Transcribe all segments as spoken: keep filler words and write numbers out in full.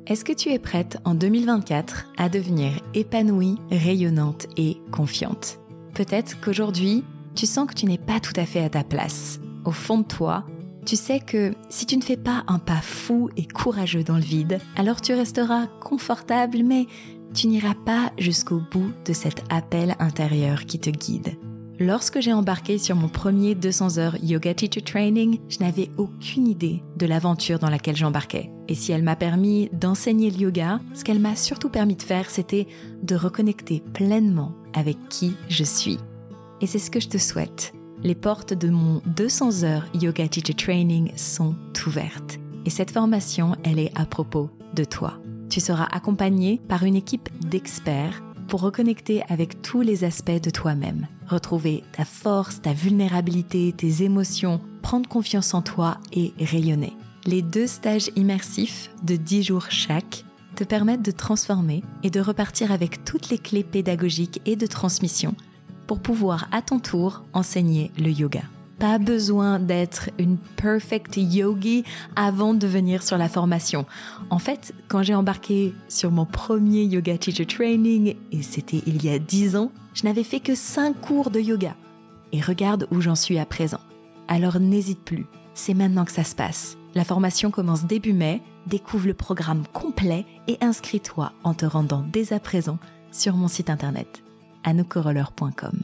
Est-ce que tu es prête en deux mille vingt-quatre à devenir épanouie, rayonnante et confiante ? Peut-être qu'aujourd'hui, tu sens que tu n'es pas tout à fait à ta place. Au fond de toi, tu sais que si tu ne fais pas un pas fou et courageux dans le vide, alors tu resteras confortable, mais tu n'iras pas jusqu'au bout de cet appel intérieur qui te guide. Lorsque j'ai embarqué sur mon premier deux cents heures Yoga Teacher Training, je n'avais aucune idée de l'aventure dans laquelle j'embarquais. Et si elle m'a permis d'enseigner le yoga, ce qu'elle m'a surtout permis de faire, c'était de reconnecter pleinement avec qui je suis. Et c'est ce que je te souhaite. Les portes de mon deux cents heures Yoga Teacher Training sont ouvertes. Et cette formation, elle est à propos de toi. Tu seras accompagné par une équipe d'experts pour reconnecter avec tous les aspects de toi-même. Retrouver ta force, ta vulnérabilité, tes émotions, prendre confiance en toi et rayonner. Les deux stages immersifs de dix jours chaque te permettent de transformer et de repartir avec toutes les clés pédagogiques et de transmission pour pouvoir à ton tour enseigner le yoga. Pas besoin d'être une perfect yogi avant de venir sur la formation. En fait, quand j'ai embarqué sur mon premier Yoga Teacher Training, et c'était il y a dix ans, je n'avais fait que cinq cours de yoga. Et regarde où j'en suis à présent. Alors n'hésite plus, c'est maintenant que ça se passe. La formation commence début mai, découvre le programme complet et inscris-toi en te rendant dès à présent sur mon site internet anouk coroller point com.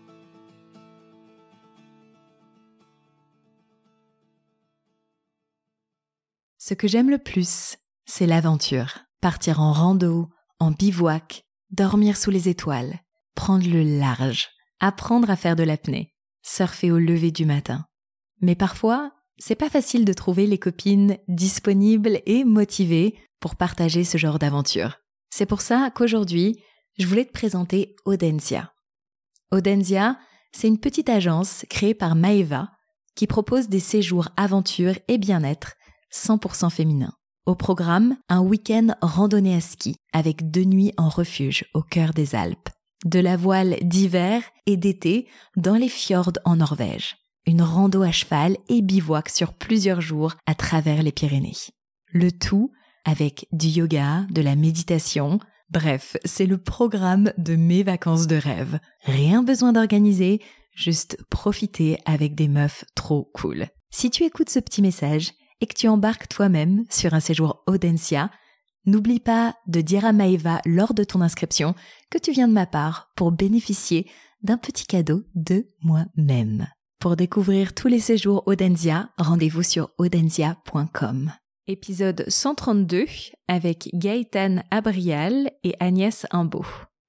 Ce que j'aime le plus, c'est l'aventure. Partir en rando, en bivouac, dormir sous les étoiles, prendre le large, apprendre à faire de l'apnée, surfer au lever du matin. Mais parfois, c'est pas facile de trouver les copines disponibles et motivées pour partager ce genre d'aventure. C'est pour ça qu'aujourd'hui, je voulais te présenter Audencia. Audencia, c'est une petite agence créée par Maeva qui propose des séjours aventure et bien-être cent pour cent féminin. Au programme, un week-end randonnée à ski avec deux nuits en refuge au cœur des Alpes. De la voile d'hiver et d'été dans les fjords en Norvège. Une rando à cheval et bivouac sur plusieurs jours à travers les Pyrénées. Le tout avec du yoga, de la méditation. Bref, c'est le programme de mes vacances de rêve. Rien besoin d'organiser, juste profiter avec des meufs trop cool. Si tu écoutes ce petit message et que tu embarques toi-même sur un séjour Audencia, n'oublie pas de dire à Maeva lors de ton inscription que tu viens de ma part pour bénéficier d'un petit cadeau de moi-même. Pour découvrir tous les séjours Audencia, rendez-vous sur audencia point com. Épisode cent trente-deux avec Gaëtane Abrial et Agnès Imbeau.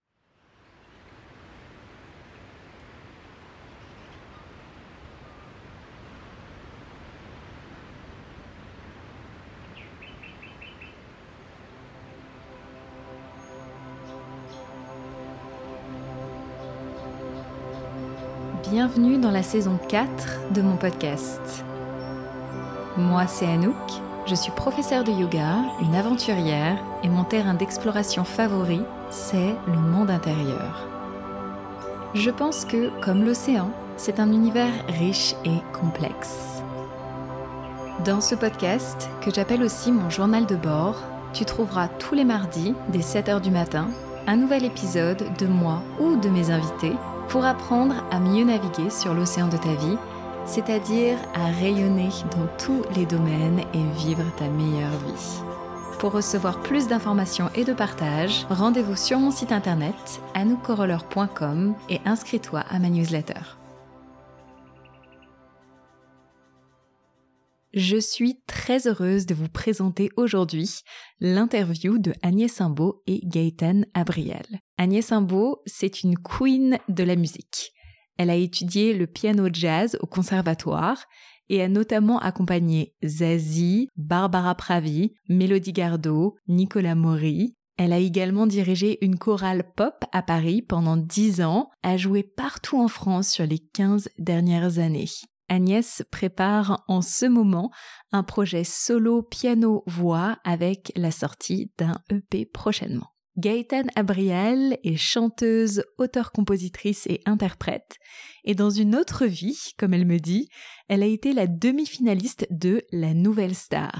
Bienvenue dans la saison quatre de mon podcast. Moi, c'est Anouk. Je suis professeure de yoga, une aventurière, et mon terrain d'exploration favori, c'est le monde intérieur. Je pense que, comme l'océan, c'est un univers riche et complexe. Dans ce podcast, que j'appelle aussi mon journal de bord, tu trouveras tous les mardis, dès sept heures du matin, un nouvel épisode de moi ou de mes invités pour apprendre à mieux naviguer sur l'océan de ta vie, c'est-à-dire à rayonner dans tous les domaines et vivre ta meilleure vie. Pour recevoir plus d'informations et de partage, rendez-vous sur mon site internet anouk coroller point com et inscris-toi à ma newsletter. Je suis très heureuse de vous présenter aujourd'hui l'interview de Agnès Imbeau et Gaëtane Abrial. Agnès Imbeau, c'est une queen de la musique. Elle a étudié le piano jazz au conservatoire et a notamment accompagné Zazie, Barbara Pravi, Mélodie Gardot, Nicolas Maury. Elle a également dirigé une chorale pop à Paris pendant dix ans, a joué partout en France sur les quinze dernières années. Agnès prépare en ce moment un projet solo piano-voix avec la sortie d'un E P prochainement. Gaëtane Abrial est chanteuse, auteure-compositrice et interprète. Et dans une autre vie, comme elle me dit, elle a été la demi-finaliste de La Nouvelle Star.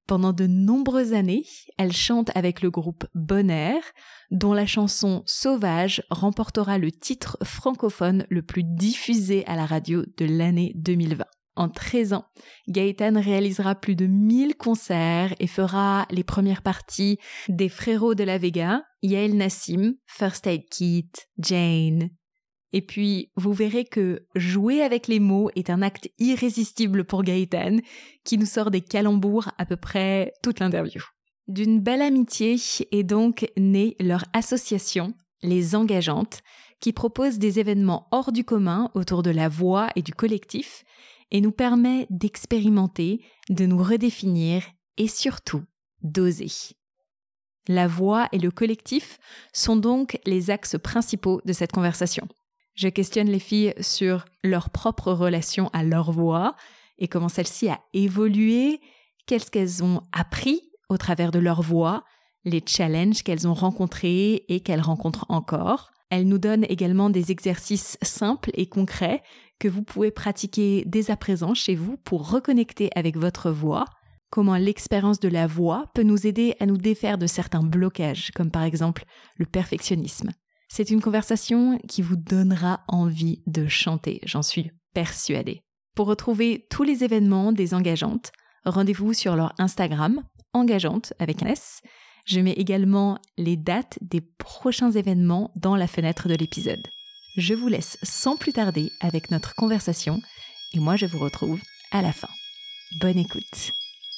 Pendant de nombreuses années, elle chante avec le groupe Bon Air, dont la chanson Sauvage remportera le titre francophone le plus diffusé à la radio de l'année deux mille vingt. En treize ans, Gaëtane réalisera plus de mille concerts et fera les premières parties des Frérots de la Vega, Yael Nassim, First Aid Kit, Jane. Et puis, vous verrez que jouer avec les mots est un acte irrésistible pour Gaëtane, qui nous sort des calembours à peu près toute l'interview. D'une belle amitié est donc née leur association, Les Engageantes, qui propose des événements hors du commun autour de la voix et du collectif, et nous permet d'expérimenter, de nous redéfinir et surtout d'oser. La voix et le collectif sont donc les axes principaux de cette conversation. Je questionne les filles sur leur propre relation à leur voix et comment celle-ci a évolué, qu'est-ce qu'elles ont appris au travers de leur voix, les challenges qu'elles ont rencontrés et qu'elles rencontrent encore. Elles nous donnent également des exercices simples et concrets que vous pouvez pratiquer dès à présent chez vous pour reconnecter avec votre voix, comment l'expérience de la voix peut nous aider à nous défaire de certains blocages, comme par exemple le perfectionnisme. C'est une conversation qui vous donnera envie de chanter, j'en suis persuadée. Pour retrouver tous les événements des Engageantes, rendez-vous sur leur Instagram, Engageantes avec un S. Je mets également les dates des prochains événements dans la fenêtre de l'épisode. Je vous laisse sans plus tarder avec notre conversation et moi je vous retrouve à la fin. Bonne écoute.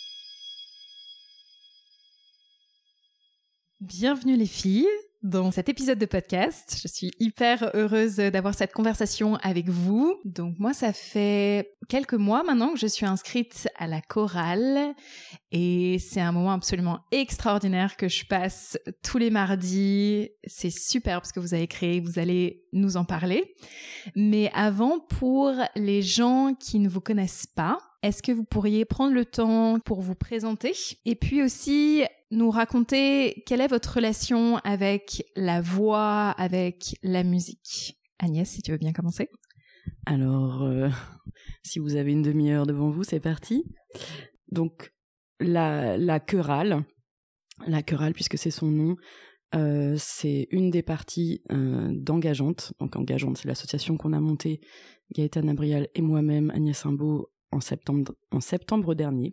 Bienvenue les filles dans cet épisode de podcast. Je suis hyper heureuse d'avoir cette conversation avec vous. Donc moi, ça fait quelques mois maintenant que je suis inscrite à la chorale et c'est un moment absolument extraordinaire que je passe tous les mardis. C'est super parce que vous avez créé, vous allez nous en parler. Mais avant, pour les gens qui ne vous connaissent pas, est-ce que vous pourriez prendre le temps pour vous présenter et puis aussi nous raconter quelle est votre relation avec la voix, avec la musique? Agnès, si tu veux bien commencer. Alors, euh, si vous avez une demi-heure devant vous, c'est parti. Donc, la, la chorale, la chorale puisque c'est son nom, euh, c'est une des parties euh, d'Engageantes. Donc, Engageantes, c'est l'association qu'on a montée, Gaëtane Abrial et moi-même, Agnès Simbaud, en septembre, en septembre dernier.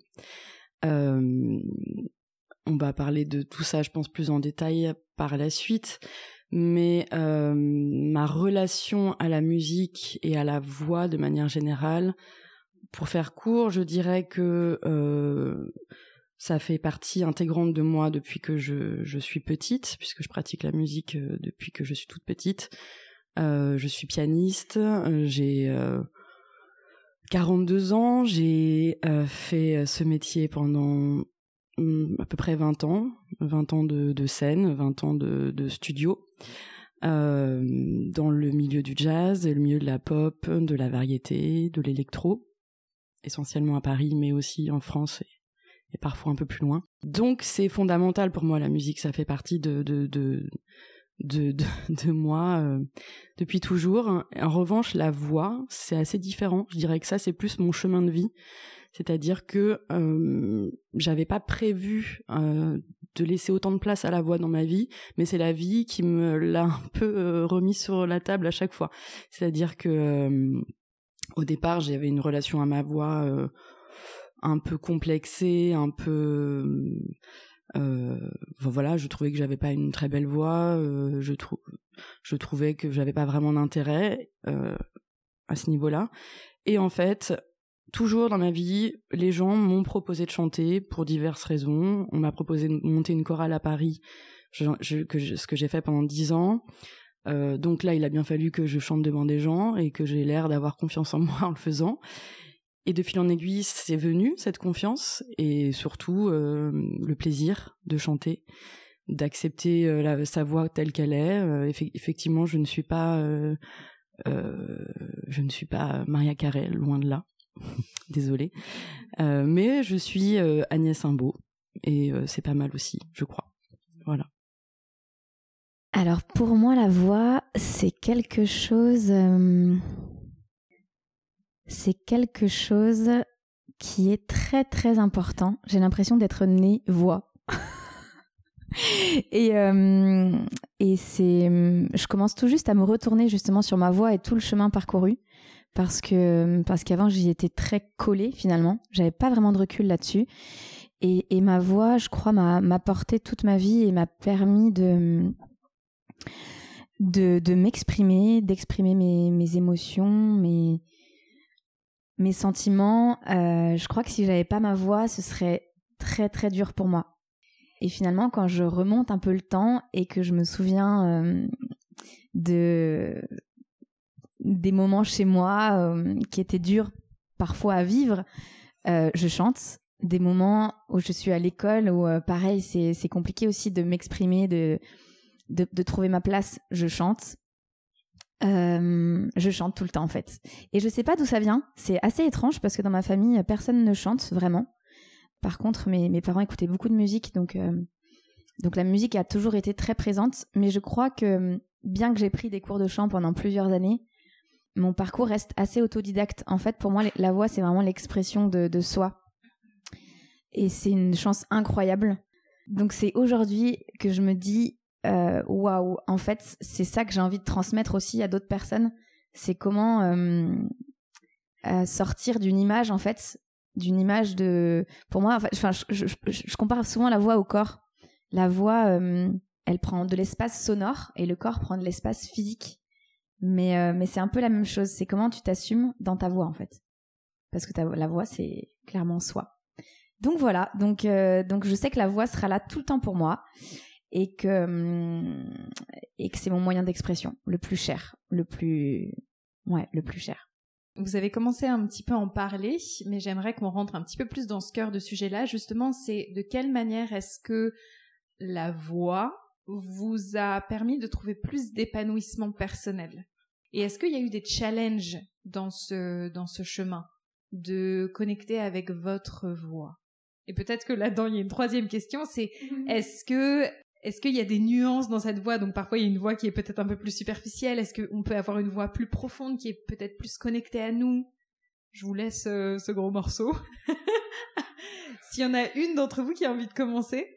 Euh, on va parler de tout ça, je pense, plus en détail par la suite. Mais euh, ma relation à la musique et à la voix de manière générale, pour faire court, je dirais que euh, ça fait partie intégrante de moi depuis que je, je suis petite, puisque je pratique la musique depuis que je suis toute petite. Euh, je suis pianiste, j'ai euh, quarante-deux ans, j'ai euh, fait ce métier pendant hum, à peu près vingt ans, vingt ans de, de scène, vingt ans de, de studio, euh, dans le milieu du jazz, le milieu de la pop, de la variété, de l'électro, essentiellement à Paris, mais aussi en France et, et parfois un peu plus loin. Donc c'est fondamental pour moi, la musique, ça fait partie de... de, de De, de, de moi euh, depuis toujours. En revanche, la voix, c'est assez différent. Je dirais que ça, c'est plus mon chemin de vie. C'est-à-dire que euh, j'avais pas prévu euh, de laisser autant de place à la voix dans ma vie, mais c'est la vie qui me l'a un peu euh, remis sur la table à chaque fois. C'est-à-dire que euh, au départ, j'avais une relation à ma voix euh, un peu complexée, un peu... Euh, voilà, je trouvais que j'avais pas une très belle voix, euh, je, trou- je trouvais que j'avais pas vraiment d'intérêt euh, à ce niveau-là. Et en fait, toujours dans ma vie, les gens m'ont proposé de chanter pour diverses raisons. On m'a proposé de monter une chorale à Paris, je, je, que je, ce que j'ai fait pendant dix ans. Euh, donc là, il a bien fallu que je chante devant des gens et que j'ai l'air d'avoir confiance en moi en le faisant. Et de fil en aiguille, c'est venu, cette confiance, et surtout euh, le plaisir de chanter, d'accepter euh, la, sa voix telle qu'elle est. Euh, eff- effectivement, je ne suis pas, euh, euh, je ne suis pas Maria Carey, loin de là, désolée. Euh, mais je suis euh, Agnès Simbaud, et euh, c'est pas mal aussi, je crois. Voilà. Alors pour moi, la voix, c'est quelque chose... Euh... C'est quelque chose qui est très très important. J'ai l'impression d'être née voix. et euh, et c'est, je commence tout juste à me retourner justement sur ma voix et tout le chemin parcouru parce que parce qu'avant j'y étais très collée finalement. J'avais pas vraiment de recul là-dessus. Et, et ma voix, je crois, m'a, m'a porté toute ma vie et m'a permis de de, de m'exprimer, d'exprimer mes, mes émotions, mes mes sentiments. Euh, je crois que si j'avais pas ma voix, ce serait très très dur pour moi. Et finalement, quand je remonte un peu le temps et que je me souviens euh, de des moments chez moi euh, qui étaient durs parfois à vivre, euh, je chante. Des moments où je suis à l'école où euh, pareil, c'est c'est compliqué aussi de m'exprimer, de de, de trouver ma place. Je chante. Euh, je chante tout le temps en fait. Et je sais pas d'où ça vient. C'est assez étrange parce que dans ma famille, personne ne chante vraiment. Par contre, mes, mes parents écoutaient beaucoup de musique, donc, euh, donc la musique a toujours été très présente. Mais je crois que bien que j'ai pris des cours de chant pendant plusieurs années, mon parcours reste assez autodidacte. En fait, pour moi, la voix, c'est vraiment l'expression de, de soi. Et c'est une chance incroyable. Donc c'est aujourd'hui que je me dis waouh, wow, en fait, c'est ça que j'ai envie de transmettre aussi à d'autres personnes. C'est comment euh, euh, sortir d'une image, en fait, d'une image de... Pour moi, enfin, je, je, je, je compare souvent la voix au corps. La voix, euh, elle prend de l'espace sonore et le corps prend de l'espace physique. Mais, euh, mais c'est un peu la même chose. C'est comment tu t'assumes dans ta voix, en fait. Parce que ta, la voix, c'est clairement soi. Donc voilà, donc, euh, donc je sais que la voix sera là tout le temps pour moi. Et que, et que c'est mon moyen d'expression le plus cher, le plus, ouais, le plus cher. Vous avez commencé un petit peu à en parler, mais j'aimerais qu'on rentre un petit peu plus dans ce cœur de sujet-là. Justement, c'est de quelle manière est-ce que la voix vous a permis de trouver plus d'épanouissement personnel? Et est-ce qu'il y a eu des challenges dans ce, dans ce chemin de connecter avec votre voix? Et peut-être que là-dedans, il y a une troisième question, c'est est-ce que Est-ce qu'il y a des nuances dans cette voix? Donc parfois, il y a une voix qui est peut-être un peu plus superficielle. Est-ce qu'on peut avoir une voix plus profonde qui est peut-être plus connectée à nous? Je vous laisse euh, ce gros morceau. S'il y en a une d'entre vous qui a envie de commencer.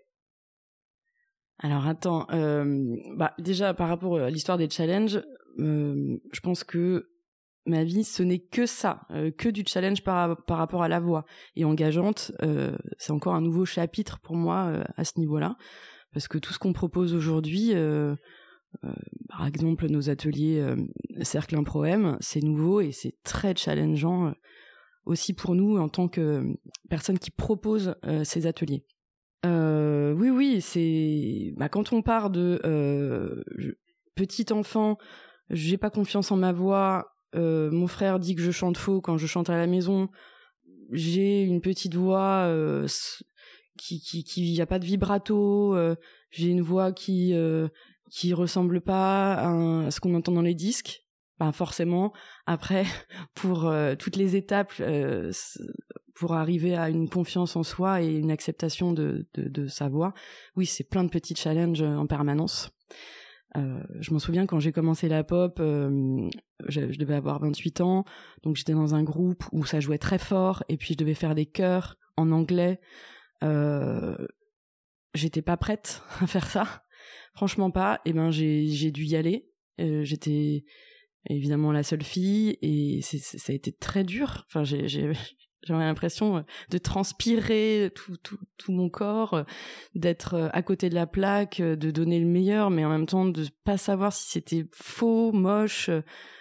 Alors attends, euh, bah, déjà par rapport à l'histoire des challenges, euh, je pense que ma vie, ce n'est que ça, euh, que du challenge par, par rapport à la voix. Et engageante, euh, c'est encore un nouveau chapitre pour moi euh, à ce niveau-là. Parce que tout ce qu'on propose aujourd'hui, euh, euh, par exemple nos ateliers euh, Cercle Impro-M, c'est nouveau et c'est très challengeant euh, aussi pour nous en tant que euh, personnes qui proposent euh, ces ateliers. Euh, oui, oui, c'est bah, quand on part de euh, je, petit enfant, j'ai pas confiance en ma voix, euh, mon frère dit que je chante faux quand je chante à la maison, j'ai une petite voix... Euh, qui qui qui y a pas de vibrato, euh, j'ai une voix qui euh, qui ressemble pas à, un, à ce qu'on entend dans les disques. Ben forcément, après pour euh, toutes les étapes euh, pour arriver à une confiance en soi et une acceptation de de, de sa voix, oui, c'est plein de petits challenges en permanence. Euh, je m'en souviens quand j'ai commencé la pop, euh, je, je devais avoir vingt-huit ans, donc j'étais dans un groupe où ça jouait très fort et puis je devais faire des chœurs en anglais. Euh, j'étais pas prête à faire ça, franchement pas. Et ben j'ai j'ai dû y aller. Euh, j'étais évidemment la seule fille et c'est, c'est, ça a été très dur. Enfin j'ai j'ai j'avais l'impression de transpirer tout tout tout mon corps, d'être à côté de la plaque, de donner le meilleur, mais en même temps de pas savoir si c'était faux, moche,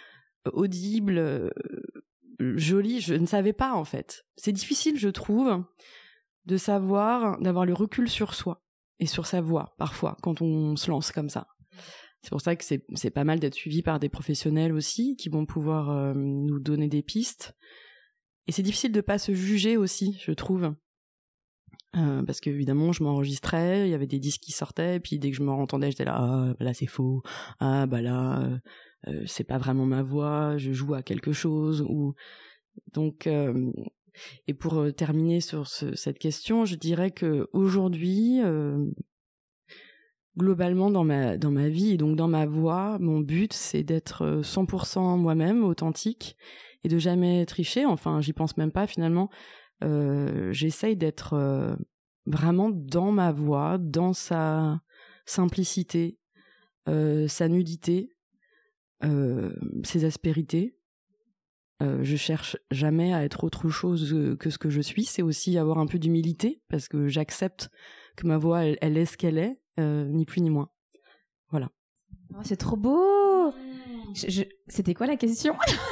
audible, joli. Je ne savais pas en fait. C'est difficile, je trouve, de savoir, d'avoir le recul sur soi et sur sa voix, parfois, quand on se lance comme ça. C'est pour ça que c'est, c'est pas mal d'être suivi par des professionnels aussi, qui vont pouvoir euh, nous donner des pistes. Et c'est difficile de pas se juger aussi, je trouve. Euh, parce qu'évidemment, je m'enregistrais, il y avait des disques qui sortaient, et puis dès que je me entendais, j'étais là, ah, bah là c'est faux, ah, bah là, euh, c'est pas vraiment ma voix, je joue à quelque chose, ou... Donc... Euh, Et pour euh, terminer sur ce, cette question, je dirais que aujourd'hui, euh, globalement dans ma dans ma vie et donc dans ma voix, mon but c'est d'être cent pour cent moi-même, authentique, et de jamais tricher. Enfin, j'y pense même pas finalement, euh, j'essaye d'être euh, vraiment dans ma voix, dans sa simplicité, euh, sa nudité, euh, ses aspérités. Euh, je cherche jamais à être autre chose que ce que je suis. C'est aussi avoir un peu d'humilité, parce que j'accepte que ma voix, elle, elle est ce qu'elle est, euh, ni plus ni moins. Voilà. Oh, c'est trop beau. Je, je... C'était quoi la question?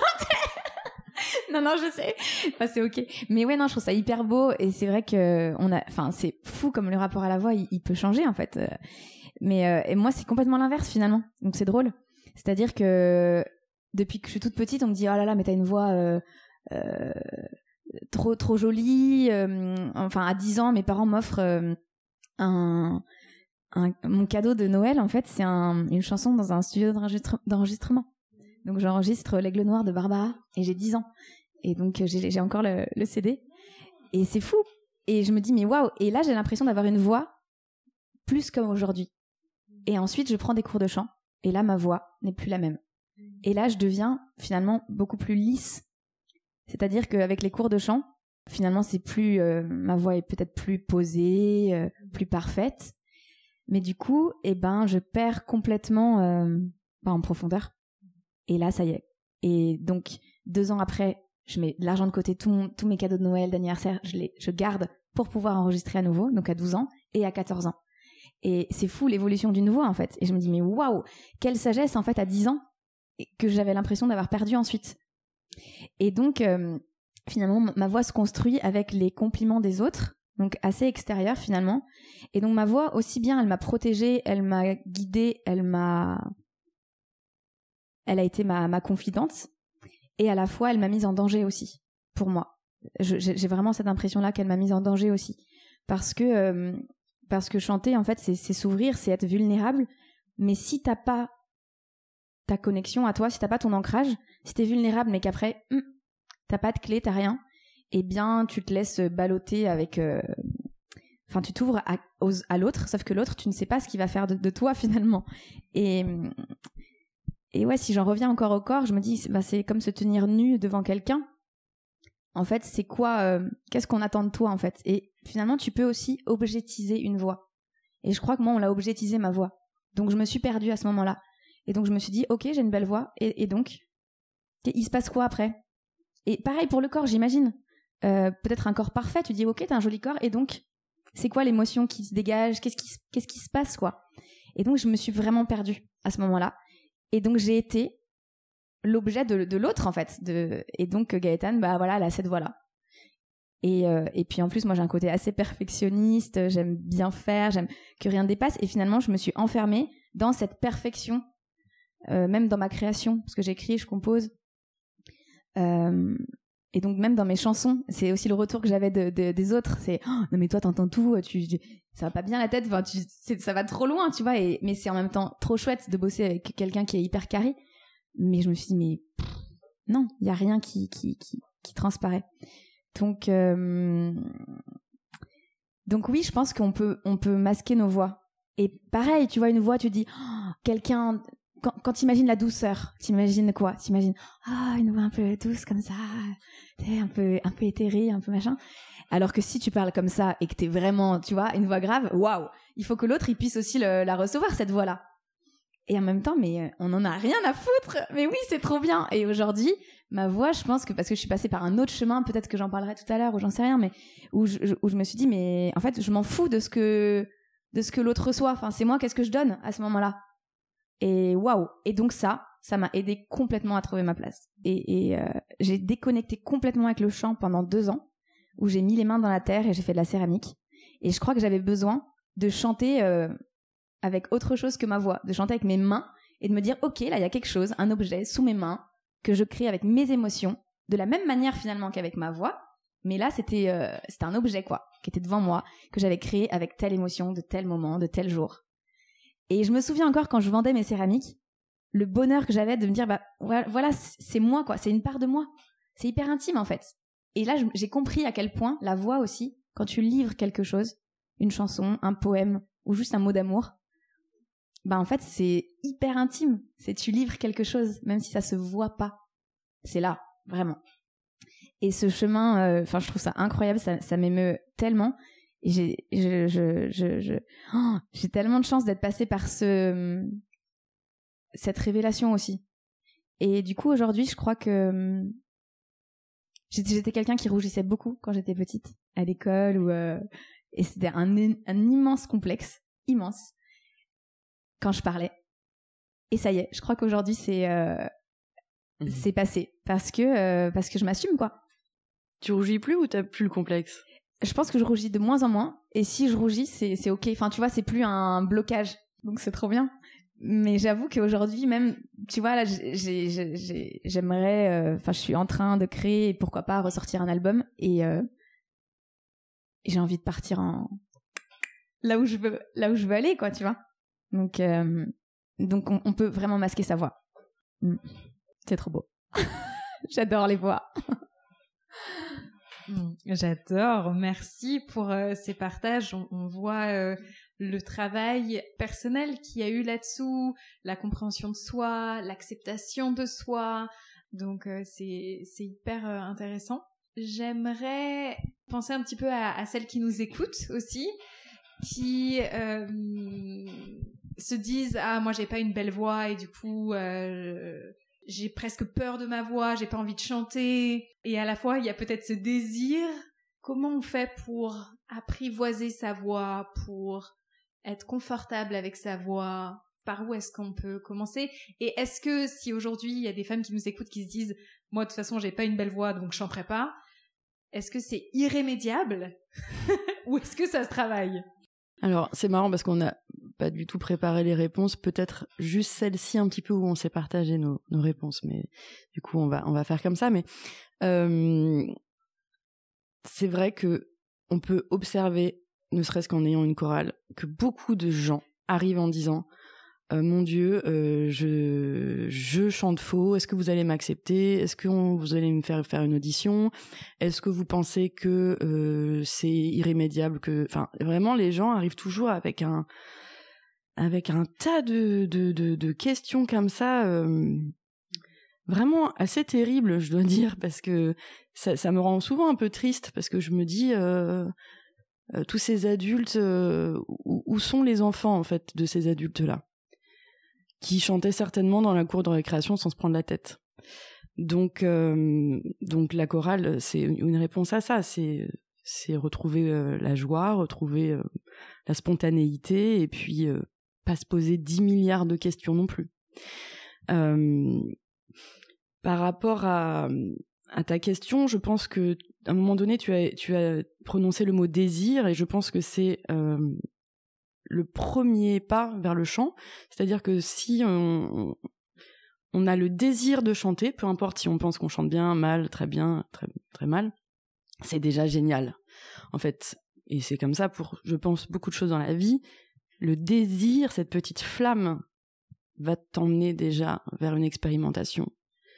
Non, non, je sais. Enfin, c'est ok. Mais ouais, non, je trouve ça hyper beau. Et c'est vrai que on a, enfin, c'est fou comme le rapport à la voix, il, il peut changer en fait. Mais euh, et moi, c'est complètement l'inverse finalement. Donc c'est drôle. C'est-à-dire que depuis que je suis toute petite, on me dit oh là là, mais t'as une voix euh, euh, trop trop jolie. Euh, enfin, à dix ans, mes parents m'offrent euh, un, un mon cadeau de Noël. En fait, c'est un, une chanson dans un studio d'enregistre, d'enregistrement. Donc j'enregistre L'Aigle Noir de Barbara et j'ai dix ans. Et donc j'ai, j'ai encore le, le C D. Et c'est fou. Et je me dis mais waouh. Et là j'ai l'impression d'avoir une voix plus comme aujourd'hui. Et ensuite je prends des cours de chant. Et là ma voix n'est plus la même. Et là, je deviens finalement beaucoup plus lisse. C'est-à-dire qu'avec les cours de chant, finalement, c'est plus euh, ma voix est peut-être plus posée, euh, plus parfaite. Mais du coup, eh ben, je perds complètement euh, bah, en profondeur. Et là, ça y est. Et donc, deux ans après, je mets de l'argent de côté, tout mon, tous mes cadeaux de Noël, d'anniversaire, je les, je garde pour pouvoir enregistrer à nouveau. Donc à douze ans et à quatorze ans. Et c'est fou l'évolution d'une voix en fait. Et je me dis mais waouh, quelle sagesse en fait à dix ans. Que j'avais l'impression d'avoir perdu ensuite. Et donc, euh, finalement, ma voix se construit avec les compliments des autres, donc assez extérieur finalement. Et donc, ma voix, aussi bien, elle m'a protégée, elle m'a guidée, elle m'a... Elle a été ma, ma confidente, et à la fois, elle m'a mise en danger aussi, pour moi. Je, j'ai, j'ai vraiment cette impression-là qu'elle m'a mise en danger aussi. Parce que, euh, parce que chanter, en fait, c'est, c'est s'ouvrir, c'est être vulnérable, mais si t'as pas ta connexion à toi, si t'as pas ton ancrage, si t'es vulnérable mais qu'après hum, t'as pas de clé, t'as rien, eh bien tu te laisses balloter avec euh... enfin tu t'ouvres à, aux, à l'autre, sauf que l'autre tu ne sais pas ce qu'il va faire de, de toi finalement. Et et ouais, si j'en reviens encore au corps, je me dis bah c'est comme se tenir nu devant quelqu'un. En fait, c'est quoi euh, qu'est-ce qu'on attend de toi en fait? Et finalement, tu peux aussi objettiser une voix. Et je crois que moi on l'a objetisé ma voix. Donc je me suis perdue à ce moment-là. Et donc je me suis dit ok, j'ai une belle voix et, et donc il se passe quoi après? Et pareil pour le corps, j'imagine euh, peut-être un corps parfait, tu dis ok, t'as un joli corps et donc c'est quoi l'émotion qui se dégage, qu'est-ce qui qu'est-ce qui se passe quoi? Et donc je me suis vraiment perdue à ce moment-là et donc j'ai été l'objet de, de l'autre en fait de... et donc Gaëtane bah voilà, elle a cette voix là et, euh, et puis en plus moi j'ai un côté assez perfectionniste, j'aime bien faire, j'aime que rien ne dépasse et finalement je me suis enfermée dans cette perfection. Euh, même dans ma création, parce que j'écris, je compose. Euh, et donc même dans mes chansons, c'est aussi le retour que j'avais de, de, des autres. C'est oh, non mais toi t'entends tout, tu, tu, ça va pas bien la tête, enfin tu, c'est, ça va trop loin, tu vois. Et, mais c'est en même temps trop chouette de bosser avec quelqu'un qui est hyper carré. Mais je me suis dit mais pff, non, il y a rien qui qui qui, qui transparaît. Donc euh, donc oui, je pense qu'on peut on peut masquer nos voix. Et pareil, tu vois une voix, tu dis oh, quelqu'un. Quand, quand t'imagines la douceur, t'imagines quoi? T'imagines ah oh, une voix un peu douce comme ça, t'es un peu un peu éthérée, un peu machin. Alors que si tu parles comme ça et que t'es vraiment, tu vois, une voix grave, waouh, il faut que l'autre il puisse aussi le, la recevoir cette voix-là. Et en même temps, mais on en a rien à foutre. Mais oui, c'est trop bien. Et aujourd'hui, ma voix, je pense que parce que je suis passée par un autre chemin, peut-être que j'en parlerai tout à l'heure ou j'en sais rien, mais où je, où je me suis dit mais en fait, je m'en fous de ce que de ce que l'autre reçoit. Enfin, c'est moi, qu'est-ce que je donne à ce moment-là? Et waouh! Et donc ça, ça m'a aidé complètement à trouver ma place. Et, et euh, j'ai déconnecté complètement avec le chant pendant deux ans, où j'ai mis les mains dans la terre et j'ai fait de la céramique. Et je crois que j'avais besoin de chanter euh, avec autre chose que ma voix, de chanter avec mes mains et de me dire ok, là il y a quelque chose, un objet sous mes mains que je crée avec mes émotions, de la même manière finalement qu'avec ma voix. Mais là c'était euh, c'était un objet quoi, qui était devant moi, que j'avais créé avec telle émotion, de tel moment, de tel jour. Et je me souviens encore quand je vendais mes céramiques, le bonheur que j'avais de me dire bah voilà, c'est moi quoi, c'est une part de moi. C'est hyper intime en fait. Et là j'ai compris à quel point la voix aussi, quand tu livres quelque chose, une chanson, un poème ou juste un mot d'amour, bah en fait c'est hyper intime. C'est tu livres quelque chose même si ça se voit pas. C'est là, vraiment. Et ce chemin, enfin, euh, je trouve ça incroyable, ça, ça m'émeut tellement. Et j'ai, je, je, je, je... Oh, j'ai tellement de chance d'être passée par ce, cette révélation aussi. Et du coup, aujourd'hui, je crois que j'étais, j'étais quelqu'un qui rougissait beaucoup quand j'étais petite, à l'école, ou euh... et c'était un, un immense complexe, immense, quand je parlais. Et ça y est, je crois qu'aujourd'hui, c'est, euh... mmh. c'est passé, parce que, euh, parce que je m'assume, quoi. Tu rougis plus ou t'as plus le complexe ? Je pense que je rougis de moins en moins. Et si je rougis, c'est, c'est ok. Enfin, tu vois, c'est plus un blocage. Donc, c'est trop bien. Mais j'avoue qu'aujourd'hui, même, tu vois, là, j'ai, j'ai, j'ai, j'aimerais... Enfin, euh, je suis en train de créer, pourquoi pas, ressortir un album. Et, euh, et j'ai envie de partir en... Là où je veux, là où je veux aller, quoi, tu vois. Donc, euh, donc on, on peut vraiment masquer sa voix. Mm. C'est trop beau. J'adore les voix. J'adore, merci pour euh, ces partages. On, on voit euh, le travail personnel qu'il y a eu là-dessous, la compréhension de soi, l'acceptation de soi. Donc euh, c'est, c'est hyper euh, intéressant. J'aimerais penser un petit peu à, à celles qui nous écoutent aussi, qui euh, se disent « Ah, moi j'ai pas une belle voix et du coup... Euh, j'ai presque peur de ma voix, j'ai pas envie de chanter. » Et à la fois, il y a peut-être ce désir. Comment on fait pour apprivoiser sa voix, pour être confortable avec sa voix? Par où est-ce qu'on peut commencer? Et est-ce que si aujourd'hui, il y a des femmes qui nous écoutent qui se disent « Moi, de toute façon, j'ai pas une belle voix, donc je chanterai pas », est-ce que c'est irrémédiable? Ou est-ce que ça se travaille? Alors, c'est marrant parce qu'on n'a pas du tout préparé les réponses, peut-être juste celle-ci un petit peu où on s'est partagé nos, nos réponses, mais du coup, on va, on va faire comme ça. Mais euh, c'est vrai que on peut observer, ne serait-ce qu'en ayant une chorale, que beaucoup de gens arrivent en disant euh, « Mon Dieu, euh, je, je chante faux, est-ce que vous allez m'accepter? Est-ce que on, vous allez me faire faire une audition? Est-ce que vous pensez que euh, c'est irrémédiable que... » Enfin, vraiment, les gens arrivent toujours avec un, avec un tas de, de, de, de questions comme ça, euh, vraiment assez terribles, je dois dire, parce que ça, ça me rend souvent un peu triste, parce que je me dis... Euh, euh, tous ces adultes, euh, où, où sont les enfants, en fait, de ces adultes-là, qui chantaient certainement dans la cour de récréation sans se prendre la tête. Donc, euh, donc la chorale, c'est une réponse à ça. C'est, c'est retrouver euh, la joie, retrouver euh, la spontanéité, et puis euh, pas se poser dix milliards de questions non plus. Euh, par rapport à, à ta question, je pense que à un moment donné, tu as, tu as prononcé le mot désir, et je pense que c'est euh, le premier pas vers le chant. C'est-à-dire que si on, on a le désir de chanter, peu importe si on pense qu'on chante bien, mal, très bien, très, très mal, c'est déjà génial, en fait. Et c'est comme ça pour, je pense, beaucoup de choses dans la vie. Le désir, cette petite flamme, va t'emmener déjà vers une expérimentation.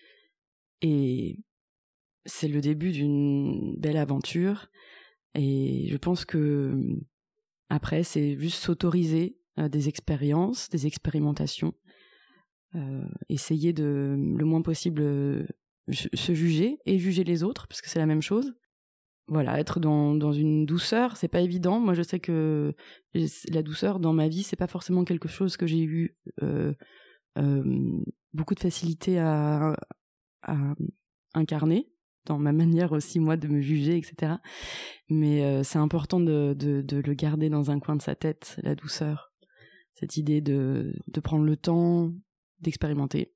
Et c'est le début d'une belle aventure. Et je pense que après, c'est juste s'autoriser euh, des expériences, des expérimentations, euh, essayer de, le moins possible, euh, se juger et juger les autres, parce que c'est la même chose. Voilà, être dans, dans une douceur, c'est pas évident. Moi, je sais que la douceur dans ma vie, c'est pas forcément quelque chose que j'ai eu euh, euh, beaucoup de facilité à, à incarner, dans ma manière aussi, moi, de me juger, et cetera. Mais euh, c'est important de, de, de le garder dans un coin de sa tête, la douceur. Cette idée de, de prendre le temps, d'expérimenter.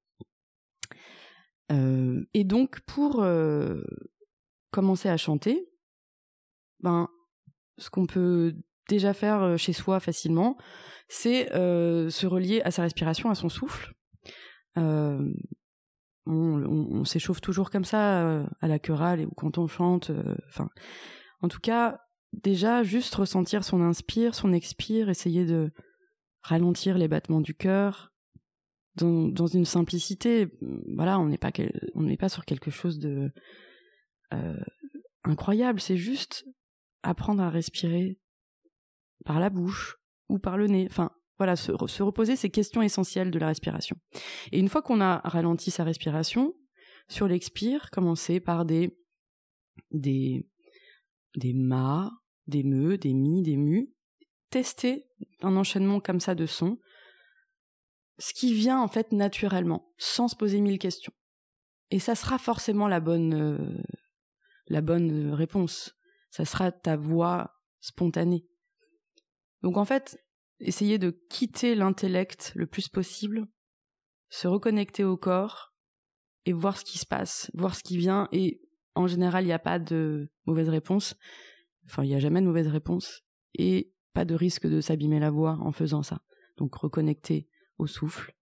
Euh, et donc, pour euh, commencer à chanter, ben, ce qu'on peut déjà faire chez soi facilement, c'est euh, se relier à sa respiration, à son souffle. Euh, On, on, on s'échauffe toujours comme ça euh, à la chorale ou quand on chante. Enfin, euh, en tout cas, déjà juste ressentir son inspire, son expire, essayer de ralentir les battements du cœur dans, dans une simplicité. Voilà, on n'est pas on n'est pas sur quelque chose de euh, incroyable. C'est juste apprendre à respirer par la bouche ou par le nez. Enfin. Voilà, se, se reposer ces questions essentielles de la respiration. Et une fois qu'on a ralenti sa respiration, sur l'expire, commencer par des des, des ma, des me, des mi, des mu. Tester un enchaînement comme ça de sons, ce qui vient en fait naturellement, sans se poser mille questions. Et ça sera forcément la bonne, euh, la bonne réponse. Ça sera ta voix spontanée. Donc en fait, essayez de quitter l'intellect le plus possible, se reconnecter au corps et voir ce qui se passe, voir ce qui vient. Et en général, il n'y a pas de mauvaise réponse. Enfin, il n'y a jamais de mauvaise réponse. Et pas de risque de s'abîmer la voix en faisant ça. Donc reconnecter au souffle.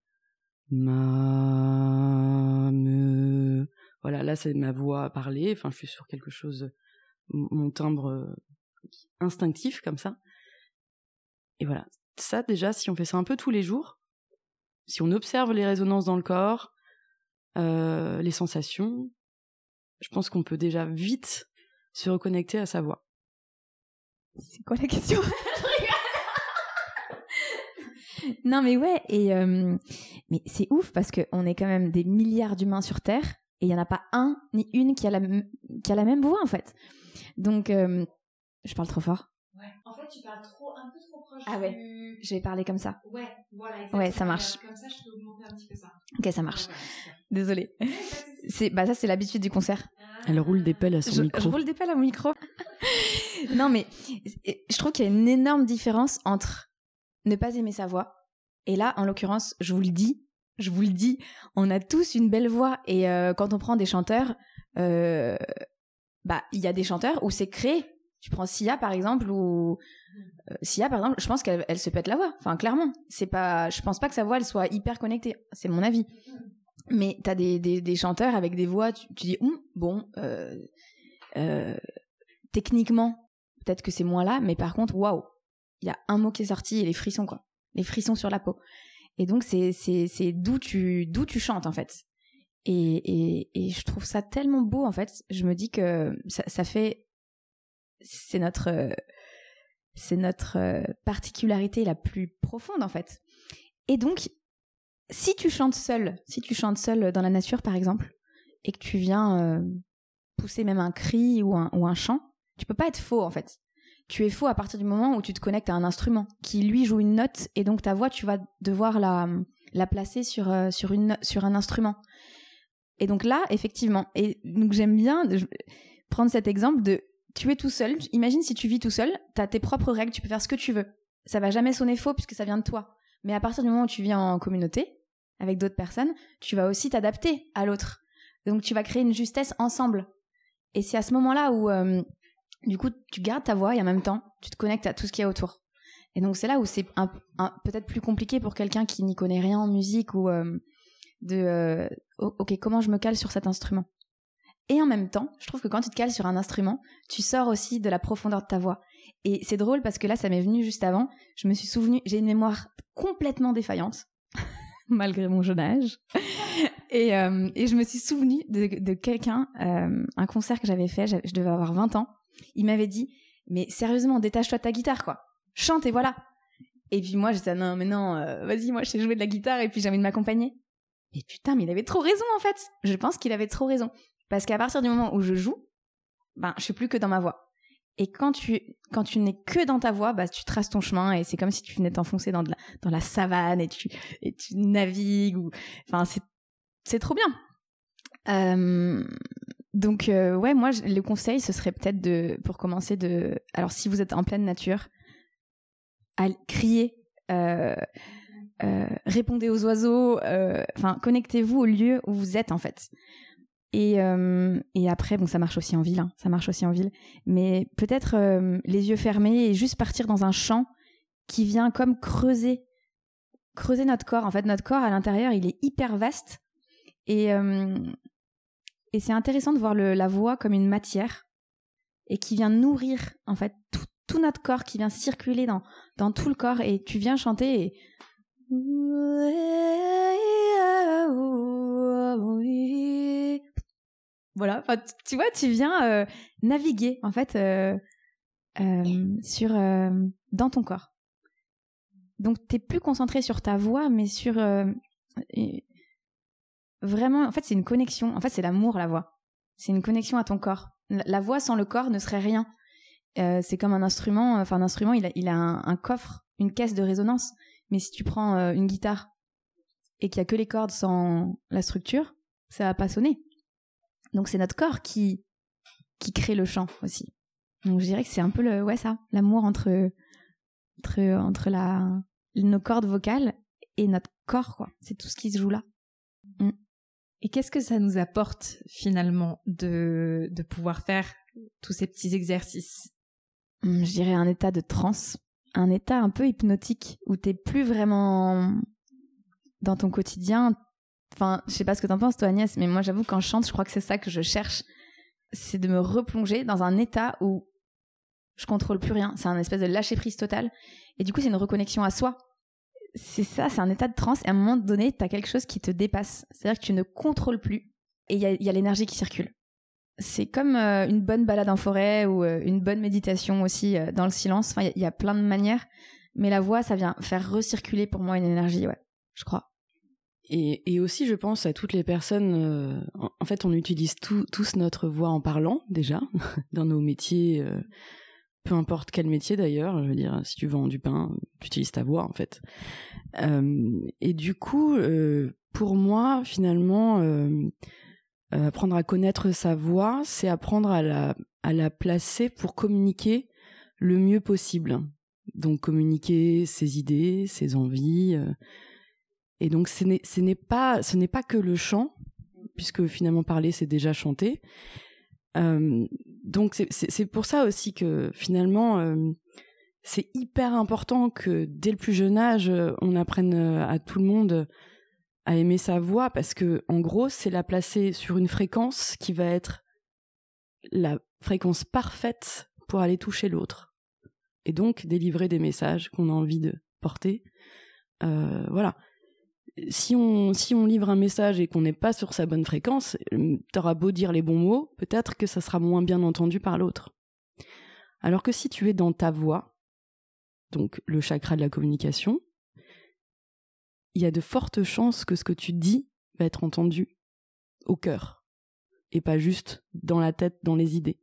Ma, me. Voilà, là c'est ma voix à parler. Enfin, je suis sur quelque chose, mon timbre instinctif comme ça. Et voilà. Ça déjà, si on fait ça un peu tous les jours, si on observe les résonances dans le corps, euh, les sensations, je pense qu'on peut déjà vite se reconnecter à sa voix. C'est quoi la question? Non mais ouais, et euh, mais c'est ouf parce qu'on est quand même des milliards d'humains sur Terre et il n'y en a pas un ni une qui a la, m- qui a la même voix en fait. Donc, euh, je parle trop fort. Ouais. En fait, tu parles trop, un peu trop proche. Ah du... ouais, je vais parler comme ça. Ouais, voilà, exactement. Ouais, ça marche. Comme ça, je peux augmenter un petit peu ça. Ok, ça marche. Ouais, ouais, Désolée. C'est, bah ça, c'est l'habitude du concert. Elle roule des pelles à son Je, micro. je roule des pelles à mon micro. Non, mais je trouve qu'il y a une énorme différence entre ne pas aimer sa voix. Et là, en l'occurrence, je vous le dis, je vous le dis, on a tous une belle voix. Et euh, quand on prend des chanteurs, euh, bah il y a des chanteurs où c'est créé. Tu prends Sia par exemple, ou euh, Sia par exemple, je pense qu'elle elle se pète la voix. Enfin, clairement, c'est pas, je pense pas que sa voix elle soit hyper connectée. C'est mon avis. Mais t'as des des, des chanteurs avec des voix, tu, tu dis hum, bon, euh, euh, techniquement peut-être que c'est moins là, mais par contre, waouh, il y a un mot qui est sorti et les frissons quoi, les frissons sur la peau. Et donc c'est c'est c'est d'où tu d'où tu chantes en fait. Et et et je trouve ça tellement beau en fait. Je me dis que ça ça fait c'est notre euh, c'est notre euh, particularité la plus profonde en fait. Et donc si tu chantes seul, si tu chantes seul dans la nature par exemple, et que tu viens euh, pousser même un cri ou un ou un chant, tu peux pas être faux en fait. Tu es faux à partir du moment où tu te connectes à un instrument qui lui joue une note, et donc ta voix tu vas devoir la la placer sur euh, sur une sur un instrument. Et donc là effectivement, et donc j'aime bien de, prendre cet exemple de tu es tout seul. Imagine si tu vis tout seul, t'as tes propres règles, tu peux faire ce que tu veux. Ça va jamais sonner faux puisque ça vient de toi. Mais à partir du moment où tu vis en communauté avec d'autres personnes, tu vas aussi t'adapter à l'autre. Donc tu vas créer une justesse ensemble. Et c'est à ce moment-là où euh, du coup tu gardes ta voix et en même temps tu te connectes à tout ce qu'il y a autour. Et donc c'est là où c'est un, un, peut-être plus compliqué pour quelqu'un qui n'y connaît rien en musique ou euh, de euh, ok, comment je me cale sur cet instrument. Et en même temps, je trouve que quand tu te cales sur un instrument, tu sors aussi de la profondeur de ta voix. Et c'est drôle parce que là, ça m'est venu juste avant. Je me suis souvenu, j'ai une mémoire complètement défaillante, malgré mon jeune âge. Et, euh, et je me suis souvenu de, de quelqu'un, euh, un concert que j'avais fait, je devais avoir vingt ans. Il m'avait dit, mais sérieusement, détache-toi de ta guitare, quoi. Chante et voilà. Et puis moi, j'étais, non, mais non, euh, vas-y, moi, je sais jouer de la guitare et puis j'ai envie de m'accompagner. Et putain, mais il avait trop raison, en fait. Je pense qu'il avait trop raison. Parce qu'à partir du moment où je joue, ben, je suis plus que dans ma voix. Et quand tu, quand tu n'es que dans ta voix, bah, tu traces ton chemin et c'est comme si tu venais t'enfoncer dans, de la, dans la savane et tu, et tu navigues. Ou... Enfin, c'est, c'est trop bien. Euh, donc, euh, ouais, moi, je, le conseil, ce serait peut-être de, pour commencer de... Alors, si vous êtes en pleine nature, à crier, euh, euh, répondez aux oiseaux, euh, enfin, connectez-vous au lieu où vous êtes, en fait. Et, euh, et après, bon, ça marche aussi en ville, hein, ça marche aussi en ville, mais peut-être euh, les yeux fermés et juste partir dans un chant qui vient comme creuser, creuser notre corps. En fait, notre corps à l'intérieur, il est hyper vaste et, euh, et c'est intéressant de voir le, la voix comme une matière et qui vient nourrir, en fait, tout, tout notre corps, qui vient circuler dans, dans tout le corps et tu viens chanter et... Voilà, enfin, tu vois, tu viens euh, naviguer en fait euh, euh, sur euh, dans ton corps. Donc t'es plus concentré sur ta voix, mais sur euh, vraiment, en fait, c'est une connexion. En fait, c'est l'amour la voix. C'est une connexion à ton corps. La voix sans le corps ne serait rien. Euh, c'est comme un instrument. Enfin, un instrument, il a, il a un, un coffre, une caisse de résonance. Mais si tu prends euh, une guitare et qu'il y a que les cordes sans la structure, ça va pas sonner. Donc c'est notre corps qui qui crée le chant aussi. Donc je dirais que c'est un peu le ouais ça, l'amour entre entre entre la nos cordes vocales et notre corps quoi. C'est tout ce qui se joue là. Mm. Et qu'est-ce que ça nous apporte finalement de de pouvoir faire tous ces petits exercices? Mm, je dirais un état de transe, un état un peu hypnotique où t'es plus vraiment dans ton quotidien. Enfin, je sais pas ce que t'en penses toi Agnès, mais moi j'avoue quand je chante, je crois que c'est ça que je cherche, c'est de me replonger dans un état où je contrôle plus rien. C'est un espèce de lâcher prise total. Et du coup, c'est une reconnexion à soi. C'est ça, c'est un état de transe. Et à un moment donné, t'as quelque chose qui te dépasse. C'est-à-dire que tu ne contrôles plus. Et il y a, y a l'énergie qui circule. C'est comme euh, une bonne balade en forêt ou euh, une bonne méditation aussi euh, dans le silence. Enfin, il y, y a plein de manières. Mais la voix, ça vient faire recirculer pour moi une énergie, ouais, je crois. Et, et aussi, je pense à toutes les personnes... Euh, en, en fait, on utilise tout, tous notre voix en parlant, déjà, dans nos métiers... Euh, peu importe quel métier d'ailleurs, je veux dire, si tu vends du pain, tu utilises ta voix en fait. Euh, et du coup, euh, pour moi, finalement, euh, euh, apprendre à connaître sa voix, c'est apprendre à la, à la placer pour communiquer le mieux possible. Donc communiquer ses idées, ses envies. Euh, et donc ce n'est, ce n'est pas, ce n'est pas que le chant, puisque finalement parler c'est déjà chanter. Euh, donc c'est, c'est, c'est pour ça aussi que finalement euh, c'est hyper important que dès le plus jeune âge on apprenne à tout le monde à aimer sa voix, parce que en gros c'est la placer sur une fréquence qui va être la fréquence parfaite pour aller toucher l'autre et donc délivrer des messages qu'on a envie de porter. Euh, voilà. Si on, si on livre un message et qu'on n'est pas sur sa bonne fréquence, t'auras beau dire les bons mots, peut-être que ça sera moins bien entendu par l'autre. Alors que si tu es dans ta voix, donc le chakra de la communication, il y a de fortes chances que ce que tu dis va être entendu au cœur, et pas juste dans la tête, dans les idées.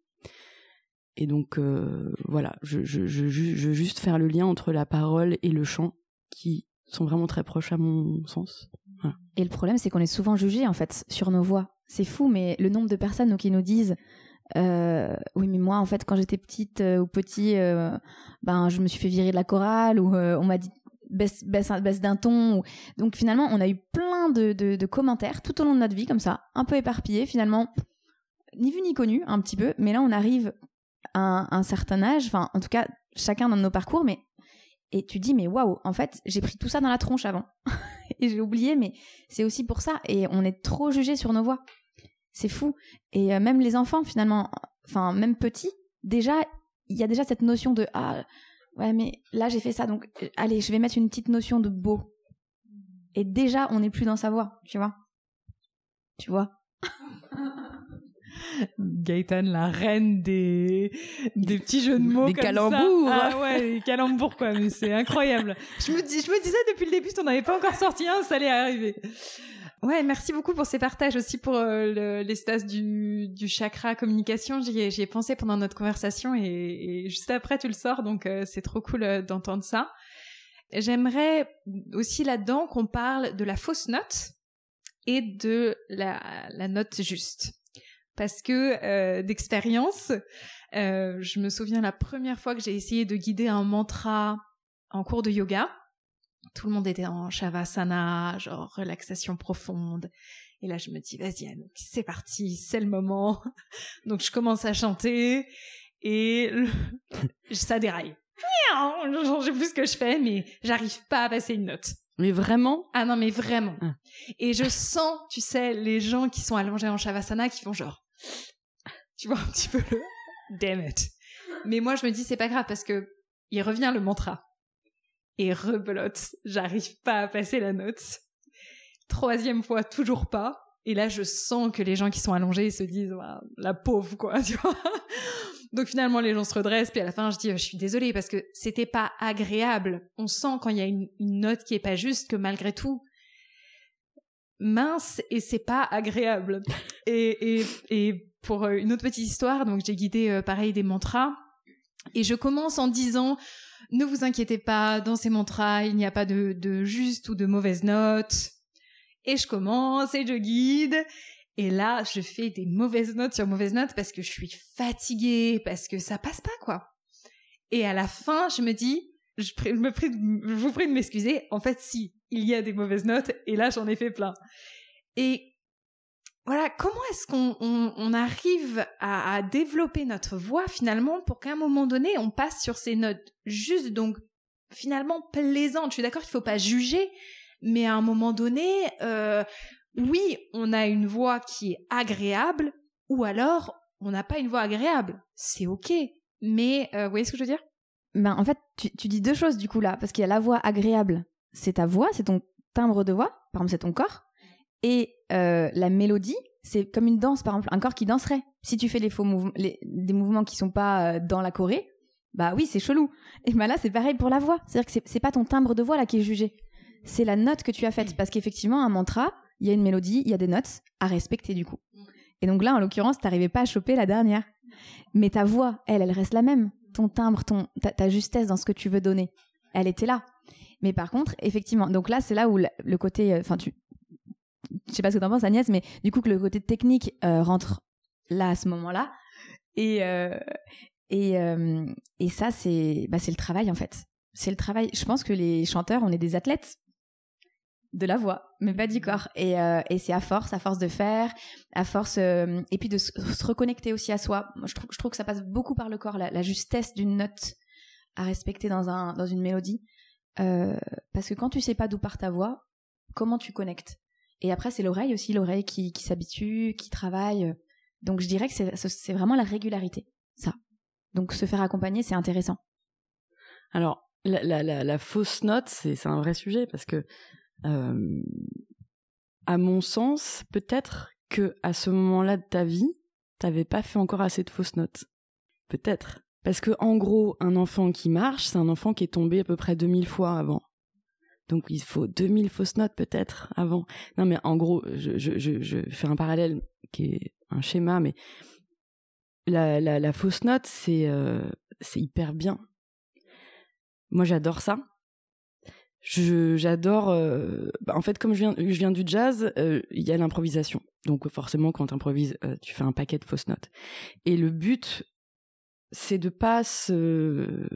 Et donc, euh, voilà, je, je, je, je veux juste faire le lien entre la parole et le chant, qui sont vraiment très proches à mon sens. Voilà. Et le problème, c'est qu'on est souvent jugé en fait sur nos voix. C'est fou, mais le nombre de personnes qui nous disent euh, oui, mais moi en fait quand j'étais petite euh, ou petit, euh, ben je me suis fait virer de la chorale, ou euh, on m'a dit baisse, baisse, baisse d'un ton. Ou... Donc finalement, on a eu plein de, de, de commentaires tout au long de notre vie comme ça, un peu éparpillés finalement, ni vu ni connu un petit peu. Mais là, on arrive à un, un certain âge, enfin en tout cas chacun dans nos parcours, mais et tu dis, mais waouh, en fait, j'ai pris tout ça dans la tronche avant. Et j'ai oublié, mais c'est aussi pour ça. Et on est trop jugé sur nos voix. C'est fou. Et euh, même les enfants, finalement, enfin, même petits, déjà, il y a déjà cette notion de, ah, ouais, mais là, j'ai fait ça, donc, euh, allez, je vais mettre une petite notion de beau. Et déjà, on n'est plus dans sa voix, tu vois. Tu vois. Gaëtan, la reine des, des petits jeux de mots des comme calembours. Ça. Ah ouais, des calembours, quoi, mais c'est incroyable. Je me, dis, je me disais depuis le début, si on n'avait pas encore sorti un, ça allait arriver. Ouais, merci beaucoup pour ces partages, aussi pour euh, le, l'espace du, du chakra communication. J'y ai, j'y ai pensé pendant notre conversation et, et juste après, tu le sors, donc euh, c'est trop cool euh, d'entendre ça. J'aimerais aussi là-dedans qu'on parle de la fausse note et de la, la note juste. Parce que euh, d'expérience, euh, je me souviens la première fois que j'ai essayé de guider un mantra en cours de yoga. Tout le monde était en shavasana, genre relaxation profonde. Et là, je me dis, vas-y, Anouk, c'est parti, c'est le moment. Donc, je commence à chanter et le... ça déraille. Je sais plus ce que je fais, mais j'arrive pas à passer une note. Mais vraiment? Ah non, mais vraiment. Ah. Et je sens, tu sais, les gens qui sont allongés en shavasana qui font genre... Tu vois un petit peu le... Damn it. Mais moi, je me dis, c'est pas grave parce que il revient le mantra. Et rebelote, j'arrive pas à passer la note. Troisième fois, toujours pas. Et là, je sens que les gens qui sont allongés se disent, wow, la pauvre, quoi, tu vois. Donc finalement, les gens se redressent, puis à la fin, je dis, je suis désolée parce que c'était pas agréable. On sent quand il y a une, une note qui est pas juste que malgré tout, mince, et c'est pas agréable. Et, et, et pour euh, une autre petite histoire. Donc j'ai guidé euh, pareil des mantras et je commence en disant ne vous inquiétez pas, dans ces mantras il n'y a pas de, de juste ou de mauvaise note. Et je commence et je guide. Et là, je fais des mauvaises notes sur mauvaises notes parce que je suis fatiguée, parce que ça passe pas, quoi. Et à la fin, je me dis, je, prie, me prie, je vous prie de m'excuser, en fait, si, il y a des mauvaises notes, et là, j'en ai fait plein. Et voilà, comment est-ce qu'on on, on arrive à, à développer notre voix, finalement, pour qu'à un moment donné, on passe sur ces notes justes, donc finalement plaisantes. Je suis d'accord qu'il faut pas juger, mais à un moment donné... Euh, oui, on a une voix qui est agréable, ou alors on n'a pas une voix agréable. C'est ok, mais euh, vous voyez ce que je veux dire ? Ben, en fait, tu, tu dis deux choses du coup là, parce qu'il y a la voix agréable, c'est ta voix, c'est ton timbre de voix, par exemple c'est ton corps, et euh, la mélodie, c'est comme une danse, par exemple, un corps qui danserait. Si tu fais les faux mouvements, les, des mouvements qui sont pas euh, dans la choré, bah oui, c'est chelou. Et ben là, c'est pareil pour la voix, c'est-à-dire que c'est, c'est pas ton timbre de voix là qui est jugé, c'est la note que tu as faite, parce qu'effectivement, un mantra, il y a une mélodie, il y a des notes à respecter du coup. Et donc là, en l'occurrence, t'arrivais pas à choper la dernière. Mais ta voix, elle, elle reste la même. Ton timbre, ton, ta, ta justesse dans ce que tu veux donner, elle était là. Mais par contre, effectivement, donc là, c'est là où le, le côté, enfin, euh, tu, je sais pas ce que t'en penses, Agnès, mais du coup que le côté technique euh, rentre là à ce moment-là. Et euh, et euh, et ça, c'est, bah, c'est le travail en fait. C'est le travail. Je pense que les chanteurs, on est des athlètes de la voix, mais pas du corps. Et, euh, et c'est à force, à force de faire, à force... Euh, et puis de se, se reconnecter aussi à soi. Moi, je, trouve, je trouve que ça passe beaucoup par le corps, la, la justesse d'une note à respecter dans, un, dans une mélodie. Euh, parce que quand tu sais pas d'où part ta voix, comment tu connectes ? Et après, c'est l'oreille aussi, l'oreille qui, qui s'habitue, qui travaille. Donc, je dirais que c'est, c'est vraiment la régularité, ça. Donc, se faire accompagner, c'est intéressant. Alors, la, la, la, la fausse note, c'est, c'est un vrai sujet parce que Euh, à mon sens, peut-être que à ce moment-là de ta vie, t'avais pas fait encore assez de fausses notes. Peut-être. Parce que, en gros, un enfant qui marche, c'est un enfant qui est tombé à peu près deux mille fois avant. Donc, il faut deux mille fausses notes, peut-être, avant. Non, mais en gros, je, je, je, je fais un parallèle qui est un schéma, mais la, la, la fausse note, c'est, euh, c'est hyper bien. Moi, j'adore ça. Je, j'adore... Euh, bah en fait, comme je viens, je viens du jazz, il euh, y a l'improvisation. Donc forcément, quand tu improvises, euh, tu fais un paquet de fausses notes. Et le but, c'est de pas se...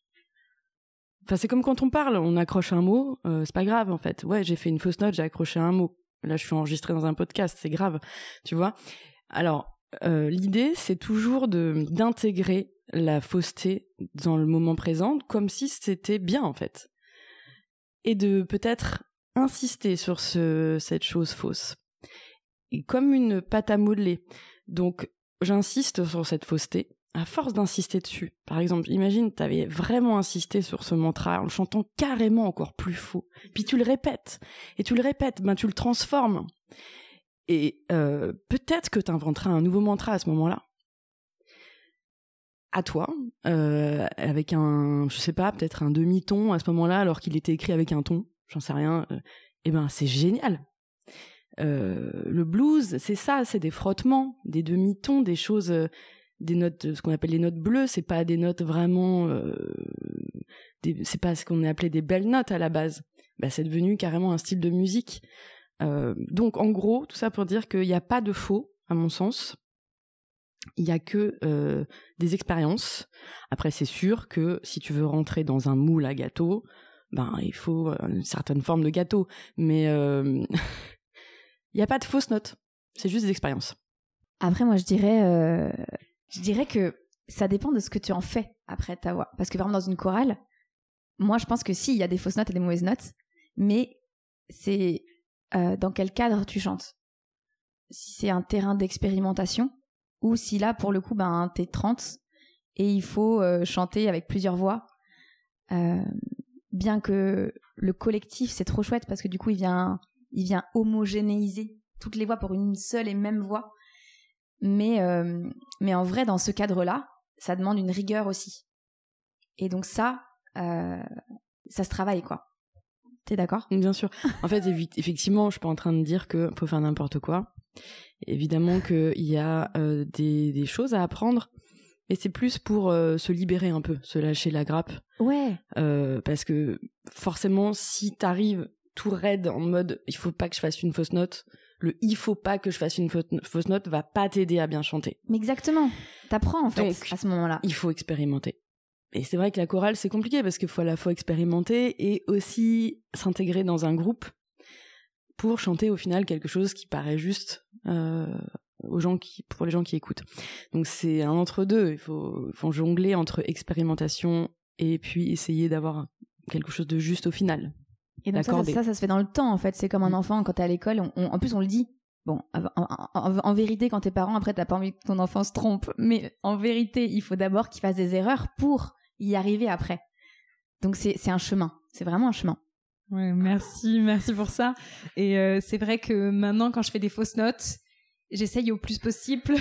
Enfin, c'est comme quand on parle, on accroche un mot, euh, c'est pas grave en fait. Ouais, j'ai fait une fausse note, j'ai accroché un mot. Là, je suis enregistrée dans un podcast, c'est grave, tu vois. Alors, euh, l'idée, c'est toujours de, d'intégrer la fausseté dans le moment présent, comme si c'était bien en fait. Et de peut-être insister sur ce, cette chose fausse. Et comme une pâte à modeler. Donc, j'insiste sur cette fausseté, à force d'insister dessus. Par exemple, imagine, t'avais vraiment insisté sur ce mantra en le chantant carrément encore plus faux. Puis tu le répètes, et tu le répètes, ben tu le transformes. Et euh, peut-être que t'inventeras un nouveau mantra à ce moment-là. À toi, euh, avec un, je sais pas, peut-être un demi-ton à ce moment-là, alors qu'il était écrit avec un ton, j'en sais rien, euh, eh ben c'est génial. Euh, le blues, c'est ça, c'est des frottements, des demi-tons, des choses, euh, des notes, ce qu'on appelle les notes bleues, c'est pas des notes vraiment, euh, des, c'est pas ce qu'on appelait des belles notes à la base. Bah, c'est devenu carrément un style de musique. Euh, donc en gros, tout ça pour dire qu'il n'y a pas de faux, à mon sens. Il y a que euh, des expériences. Après, c'est sûr que si tu veux rentrer dans un moule à gâteau, ben il faut une certaine forme de gâteau. Mais euh, il n'y a pas de fausses notes. C'est juste des expériences. Après, moi, je dirais, euh, je dirais que ça dépend de ce que tu en fais après ta voix. Parce que par exemple, dans une chorale, moi, je pense que si, il y a des fausses notes et des mauvaises notes, mais c'est euh, dans quel cadre tu chantes. Si c'est un terrain d'expérimentation, ou si là, pour le coup, ben, t'es trente et il faut euh, chanter avec plusieurs voix. Euh, bien que le collectif, c'est trop chouette parce que du coup, il vient, il vient homogénéiser toutes les voix pour une seule et même voix. Mais, euh, mais en vrai, dans ce cadre-là, ça demande une rigueur aussi. Et donc ça, euh, ça se travaille, quoi. T'es d'accord ? Bien sûr. En fait, effectivement, je suis pas en train de dire qu'il faut faire n'importe quoi. Évidemment qu'il y a euh, des, des choses à apprendre, mais c'est plus pour euh, se libérer un peu, se lâcher la grappe. Ouais. Euh, parce que forcément, si t'arrives tout raide en mode « il faut pas que je fasse une fausse note », le « il faut pas que je fasse une fausse note » va pas t'aider à bien chanter. Mais exactement. T'apprends en fait Donc, à ce moment-là. Il faut expérimenter. Et c'est vrai que la chorale, c'est compliqué parce qu'il faut à la fois expérimenter et aussi s'intégrer dans un groupe pour chanter au final quelque chose qui paraît juste euh, aux gens qui, pour les gens qui écoutent. Donc c'est un entre-deux. Il faut, il faut jongler entre expérimentation et puis essayer d'avoir quelque chose de juste au final. Et donc ça ça, ça, ça se fait dans le temps en fait. C'est comme un enfant quand t'es à l'école. On, on, en plus, on le dit. Bon, en, en, en, en vérité, quand t'es parent, après, t'as pas envie que ton enfant se trompe. Mais en vérité, il faut d'abord qu'il fasse des erreurs pour y arriver après. Donc c'est, c'est un chemin. C'est vraiment un chemin. Ouais, merci, merci pour ça. Et euh, c'est vrai que maintenant, quand je fais des fausses notes, j'essaye au plus possible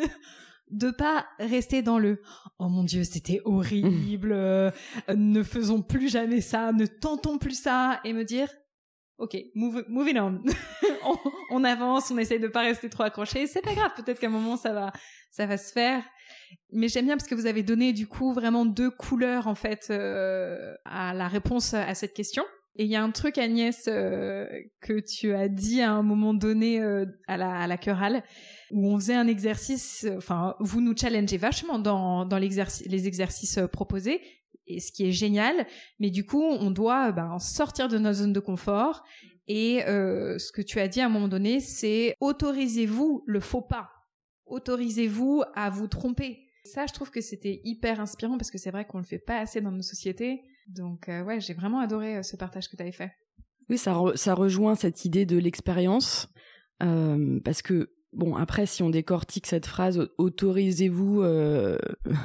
de pas rester dans le « Oh mon Dieu, c'était horrible, euh, ne faisons plus jamais ça, ne tentons plus ça » et me dire « Ok, move, moving on. on, on avance, on essaye de pas rester trop accroché. C'est pas grave, peut-être qu'à un moment ça va, ça va se faire. » Mais j'aime bien parce que vous avez donné du coup vraiment deux couleurs en fait euh, à la réponse à cette question. Et il y a un truc, Agnès, euh, que tu as dit à un moment donné euh, à la, à la chorale, où on faisait un exercice, enfin, vous nous challengez vachement dans, dans l'exercice, les exercices euh, proposés, et ce qui est génial, mais du coup, on doit ben, sortir de notre zone de confort, et euh, ce que tu as dit à un moment donné, c'est autorisez-vous le faux pas, autorisez-vous à vous tromper. Ça, je trouve que c'était hyper inspirant, parce que c'est vrai qu'on le fait pas assez dans nos sociétés. Donc euh, ouais, j'ai vraiment adoré euh, ce partage que tu avais fait. Oui, ça, re- ça rejoint cette idée de l'expérience, euh, parce que, bon, après, si on décortique cette phrase, autorisez-vous euh,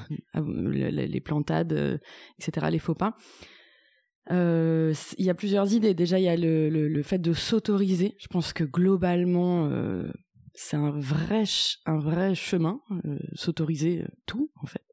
les plantades, euh, et cetera, les faux pas, euh, il y a plusieurs idées. Déjà, il y a le, le, le fait de s'autoriser. Je pense que globalement, euh, c'est un vrai, ch- un vrai chemin, euh, s'autoriser tout, en fait.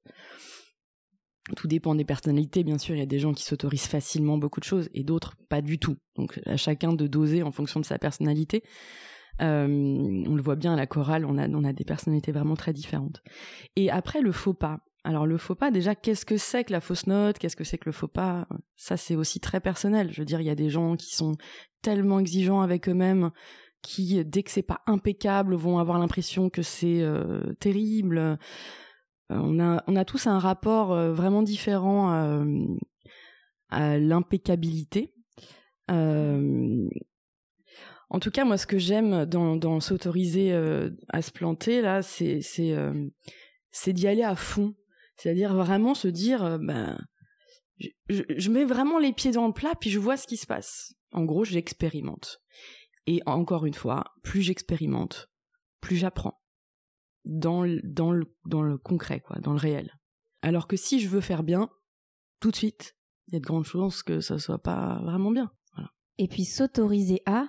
Tout dépend des personnalités, bien sûr. Il y a des gens qui s'autorisent facilement beaucoup de choses et d'autres pas du tout. Donc à chacun de doser en fonction de sa personnalité. Euh, on le voit bien à la chorale, on a, on a des personnalités vraiment très différentes. Et après, le faux pas. Alors le faux pas, déjà, qu'est-ce que c'est que la fausse note ? Qu'est-ce que c'est que le faux pas ? Ça, c'est aussi très personnel. Je veux dire, il y a des gens qui sont tellement exigeants avec eux-mêmes qui, dès que c'est pas impeccable, vont avoir l'impression que c'est euh, terrible. On a, on a tous un rapport euh, vraiment différent euh, à l'impeccabilité. Euh, en tout cas, moi, ce que j'aime dans, dans s'autoriser euh, à se planter, là, c'est, c'est, euh, c'est d'y aller à fond. C'est-à-dire vraiment se dire, euh, ben, je, je, je mets vraiment les pieds dans le plat, puis je vois ce qui se passe. En gros, j'expérimente. Et encore une fois, plus j'expérimente, plus j'apprends. Dans le, dans, le, dans le concret, quoi, dans le réel. Alors que si je veux faire bien, tout de suite, il y a de grandes chances que ça soit pas vraiment bien. Voilà. Et puis s'autoriser à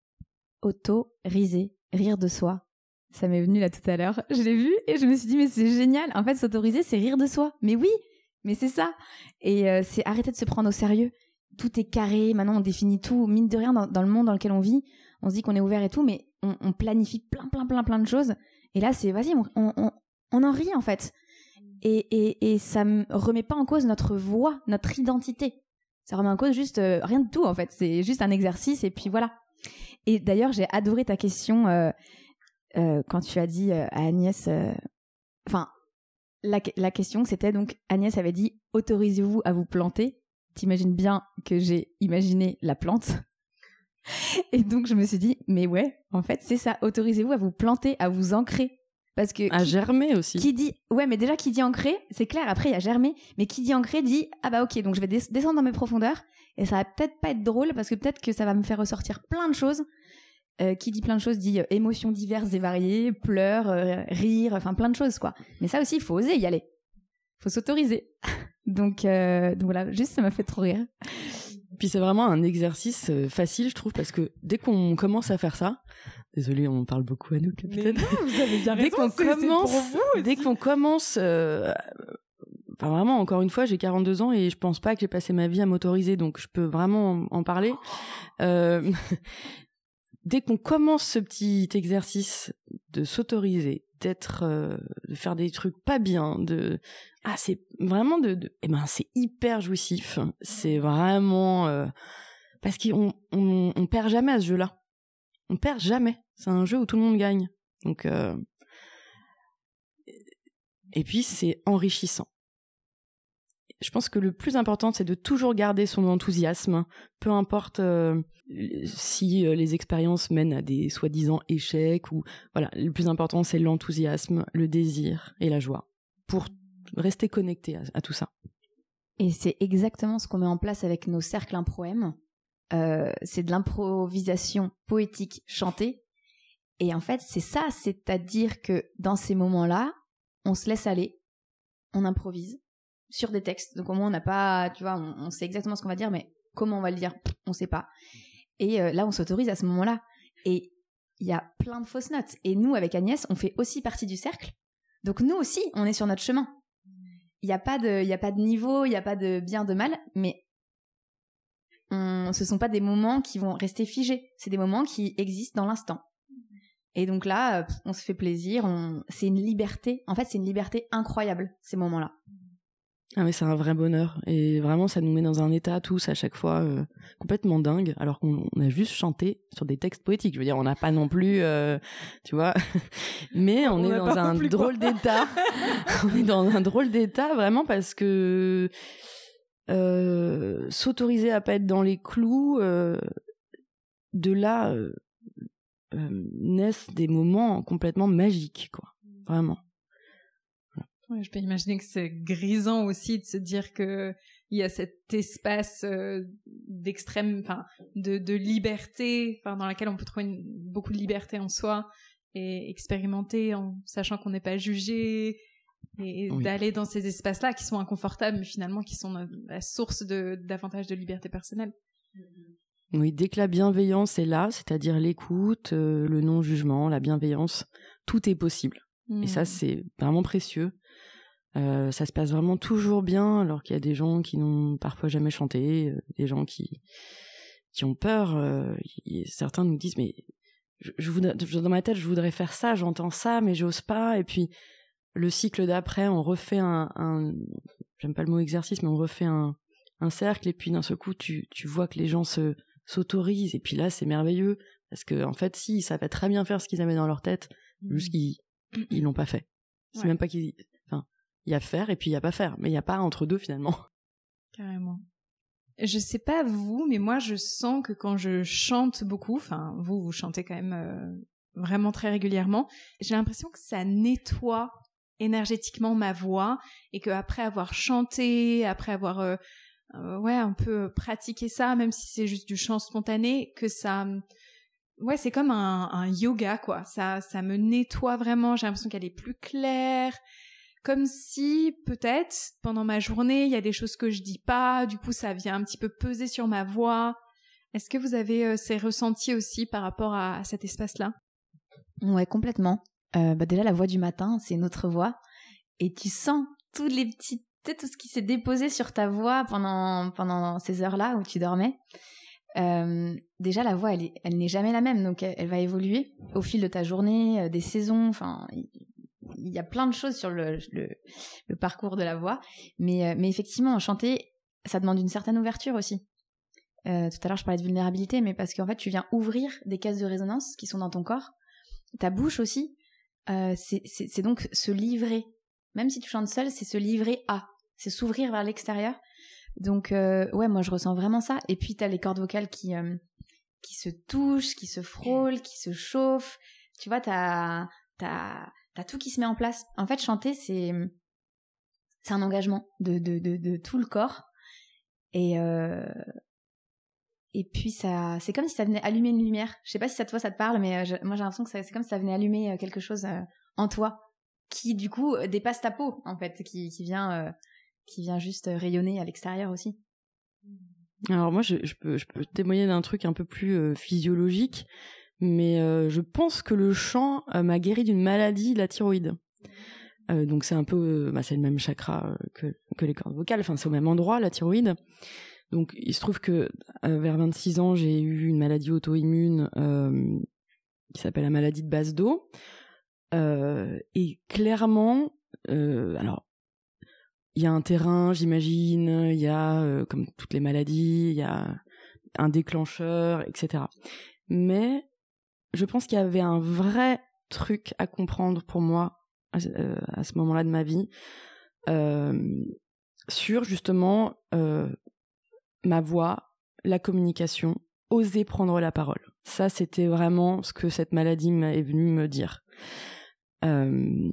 autoriser, rire de soi. Ça m'est venu là tout à l'heure. Je l'ai vu et je me suis dit, mais c'est génial. En fait, s'autoriser, c'est rire de soi. Mais oui, mais c'est ça. Et euh, c'est arrêter de se prendre au sérieux. Tout est carré. Maintenant, on définit tout. Mine de rien, dans, dans le monde dans lequel on vit, on se dit qu'on est ouvert et tout, mais on, on planifie plein, plein, plein, plein de choses. Et là, c'est, vas-y, on, on, on en rit, en fait. Et, et, et ça ne remet pas en cause notre voix, notre identité. Ça remet en cause juste euh, rien de tout, en fait. C'est juste un exercice, et puis voilà. Et d'ailleurs, j'ai adoré ta question euh, euh, quand tu as dit euh, à Agnès... Enfin, euh, la, la question, c'était donc, Agnès avait dit « Autorisez-vous à vous planter ?» T'imagines bien que j'ai imaginé la plante. Et donc, je me suis dit, mais ouais, en fait, c'est ça. Autorisez-vous à vous planter, à vous ancrer. Parce que. À qui, germer aussi. Qui dit, ouais, mais déjà, qui dit ancrer, c'est clair, après, il y a germer. Mais qui dit ancrer dit, ah bah ok, donc je vais des- descendre dans mes profondeurs. Et ça va peut-être pas être drôle, parce que peut-être que ça va me faire ressortir plein de choses. Euh, qui dit plein de choses dit euh, émotions diverses et variées, pleurs, euh, rire, enfin plein de choses, quoi. Mais ça aussi, il faut oser y aller. Il faut s'autoriser. donc, euh, donc voilà, juste, ça m'a fait trop rire. Puis c'est vraiment un exercice facile, je trouve, parce que dès qu'on commence à faire ça, désolée, on parle beaucoup à nous, capitaine. Mais non, vous avez bien raison. Dès qu'on c'est, commence, c'est pour vous dès qu'on commence, euh, enfin vraiment, encore une fois, j'ai quarante-deux ans et je pense pas que j'ai passé ma vie à m'autoriser, donc je peux vraiment en, en parler. Euh, dès qu'on commence ce petit exercice de s'autoriser, d'être, euh, de faire des trucs pas bien, de, ah, c'est vraiment de, de... eh ben, c'est hyper jouissif. C'est vraiment, euh... parce qu'on, on, on perd jamais à ce jeu-là. On perd jamais. C'est un jeu où tout le monde gagne. Donc, euh... et puis, c'est enrichissant. Je pense que le plus important, c'est de toujours garder son enthousiasme, peu importe euh, si euh, les expériences mènent à des soi-disant échecs ou voilà. Le plus important, c'est l'enthousiasme, le désir et la joie pour rester connecté à, à tout ça. Et c'est exactement ce qu'on met en place avec nos cercles impro-M. Euh, c'est de l'improvisation poétique chantée. Et en fait, c'est ça, c'est-à-dire que dans ces moments-là, on se laisse aller, on improvise sur des textes. Donc au moins on n'a pas, tu vois, on, on sait exactement ce qu'on va dire, mais comment on va le dire, on sait pas. Et euh, là, on s'autorise à ce moment-là. Et il y a plein de fausses notes. Et nous, avec Agnès, on fait aussi partie du cercle. Donc nous aussi, on est sur notre chemin. Il n'y a pas de, il y a pas de niveau, il n'y a pas de bien, de mal, mais on, ce sont pas des moments qui vont rester figés. C'est des moments qui existent dans l'instant. Et donc là, on se fait plaisir. On, c'est une liberté. En fait, c'est une liberté incroyable, ces moments-là. Ah mais c'est un vrai bonheur et vraiment ça nous met dans un état tous à chaque fois euh, complètement dingue alors qu'on on a juste chanté sur des textes poétiques. Je veux dire on n'a pas non plus euh, tu vois mais on, on est dans un drôle d'état. On est dans un drôle d'état vraiment parce que euh, s'autoriser à pas être dans les clous euh, de là euh, euh, naissent des moments complètement magiques quoi. Vraiment. Ouais, je peux imaginer que c'est grisant aussi de se dire que il y a cet espace euh, d'extrême, enfin, de, de liberté, enfin, dans laquelle on peut trouver une, beaucoup de liberté en soi et expérimenter en sachant qu'on n'est pas jugé et oui. D'aller dans ces espaces-là qui sont inconfortables mais finalement qui sont la source de davantage de liberté personnelle. Oui, dès que la bienveillance est là, c'est-à-dire l'écoute, euh, le non-jugement, la bienveillance, tout est possible. Mmh. Et ça, c'est vraiment précieux. Euh, ça se passe vraiment toujours bien, alors qu'il y a des gens qui n'ont parfois jamais chanté, euh, des gens qui qui ont peur. Euh, y, certains nous disent mais je, je voudrais, dans ma tête je voudrais faire ça, j'entends ça, mais j'ose pas. Et puis le cycle d'après, on refait un, un j'aime pas le mot exercice, mais on refait un un cercle. Et puis d'un seul coup, tu tu vois que les gens se s'autorisent. Et puis là, c'est merveilleux parce que en fait, si ils savaient très bien faire ce qu'ils avaient dans leur tête, mmh. juste qu'ils ils l'ont pas fait. C'est ouais. Même pas qu'ils enfin il y a faire et puis il y a pas faire, mais il y a pas entre deux finalement. Carrément. Je sais pas vous, mais moi je sens que quand je chante beaucoup, enfin vous vous chantez quand même euh, vraiment très régulièrement, j'ai l'impression que ça nettoie énergétiquement ma voix et que après avoir chanté, après avoir euh, euh, ouais un peu pratiqué ça, même si c'est juste du chant spontané, que ça ouais c'est comme un, un yoga quoi. Ça ça me nettoie vraiment. J'ai l'impression qu'elle est plus claire. Comme si, peut-être, pendant ma journée, il y a des choses que je dis pas, du coup, ça vient un petit peu peser sur ma voix. Est-ce que vous avez euh, ces ressentis aussi par rapport à, à cet espace-là ? Ouais, complètement. Euh, bah déjà, la voix du matin, c'est une autre voix. Et tu sens tous les petits, tout ce qui s'est déposé sur ta voix pendant, pendant ces heures-là où tu dormais. Euh, déjà, la voix, elle, est, elle n'est jamais la même, donc elle, elle va évoluer au fil de ta journée, euh, des saisons, enfin... Il y a plein de choses sur le, le, le parcours de la voix, mais, euh, mais effectivement, chanter, ça demande une certaine ouverture aussi. Euh, tout à l'heure, je parlais de vulnérabilité, mais parce qu'en fait, tu viens ouvrir des caisses de résonance qui sont dans ton corps. Ta bouche aussi, euh, c'est, c'est, c'est donc se livrer. Même si tu chantes seul, c'est se livrer à, c'est s'ouvrir vers l'extérieur. Donc, euh, ouais, moi, je ressens vraiment ça. Et puis, t'as les cordes vocales qui, euh, qui se touchent, qui se frôlent, qui se chauffent. Tu vois, t'as... t'as T'as tout qui se met en place. En fait, chanter, c'est c'est un engagement de de de, de tout le corps. Et euh... et puis ça, c'est comme si ça venait allumer une lumière. Je sais pas si ça toi ça te parle, mais je... moi j'ai l'impression que ça, c'est comme si ça venait allumer quelque chose euh, en toi, qui du coup dépasse ta peau en fait, qui qui vient euh, qui vient juste rayonner à l'extérieur aussi. Alors moi, je, je peux je peux témoigner d'un truc un peu plus euh, physiologique. Mais euh, je pense que le chant euh, m'a guéri d'une maladie, la thyroïde. Euh, donc c'est un peu, euh, bah, c'est le même chakra euh, que, que les cordes vocales, enfin c'est au même endroit, la thyroïde. Donc, il se trouve que euh, vers vingt-six ans, j'ai eu une maladie auto-immune euh, qui s'appelle la maladie de Basedow. Euh, et clairement, euh, alors, il y a un terrain, j'imagine, il y a, euh, comme toutes les maladies, il y a un déclencheur, et cetera. Mais je pense qu'il y avait un vrai truc à comprendre pour moi à, euh, à ce moment-là de ma vie, euh, sur justement euh, ma voix, la communication, oser prendre la parole. Ça, c'était vraiment ce que cette maladie est venue me dire. Euh,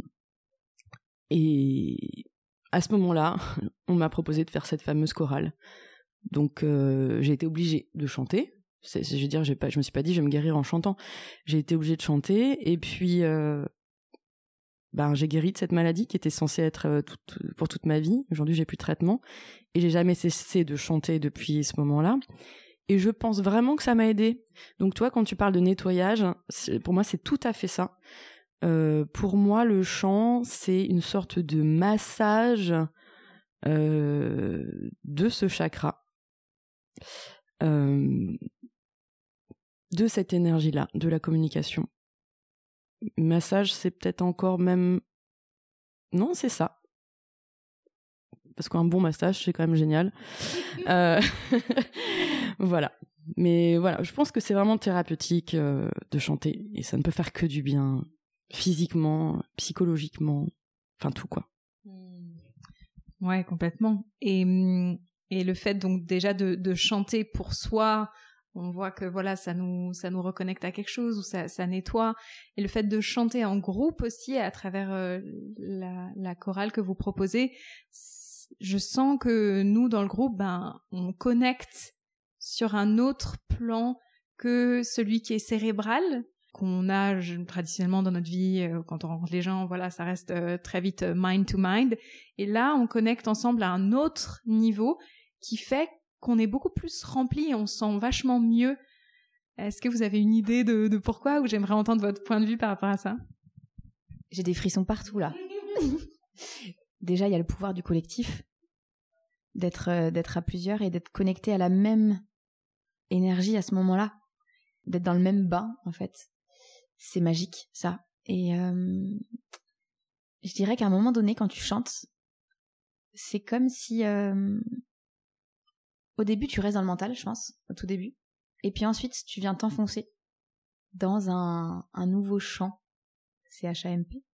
et à ce moment-là, on m'a proposé de faire cette fameuse chorale. Donc, euh, j'ai été obligée de chanter. C'est, c'est, je veux dire, j'ai pas, je me suis pas dit je vais me guérir en chantant. J'ai été obligée de chanter, et puis, euh, ben, j'ai guéri de cette maladie qui était censée être euh, toute, pour toute ma vie. Aujourd'hui, j'ai plus de traitement, et j'ai jamais cessé de chanter depuis ce moment-là. Et je pense vraiment que ça m'a aidée. Donc, toi, quand tu parles de nettoyage, pour moi, c'est tout à fait ça. Euh, pour moi, le chant, c'est une sorte de massage euh, de ce chakra, euh, de cette énergie-là, de la communication. Massage, c'est peut-être encore même... Non, c'est ça. Parce qu'un bon massage, c'est quand même génial. euh... voilà. Mais voilà, je pense que c'est vraiment thérapeutique euh, de chanter. Et ça ne peut faire que du bien, physiquement, psychologiquement, enfin tout, quoi. Ouais, complètement. Et, et le fait donc déjà de, de chanter pour soi, on voit que voilà, ça nous, ça nous reconnecte à quelque chose, ou ça, ça nettoie. Et le fait de chanter en groupe aussi, à travers euh, la, la chorale que vous proposez, je sens que nous, dans le groupe, ben, on connecte sur un autre plan que celui qui est cérébral, qu'on a traditionnellement dans notre vie, euh, quand on rencontre les gens, voilà, ça reste euh, très vite euh, mind to mind. Et là, on connecte ensemble à un autre niveau qui fait qu'on est beaucoup plus rempli et on se sent vachement mieux. Est-ce que vous avez une idée de, de pourquoi, ou j'aimerais entendre votre point de vue par rapport à ça? J'ai des frissons partout, là. Déjà, il y a le pouvoir du collectif, d'être, euh, d'être à plusieurs et d'être connecté à la même énergie à ce moment-là, d'être dans le même bain, en fait. C'est magique, ça. Et euh, je dirais qu'à un moment donné, quand tu chantes, c'est comme si... Euh, au début, tu restes dans le mental, je pense, au tout début. Et puis ensuite, tu viens t'enfoncer dans un, un nouveau chant. C H A M P.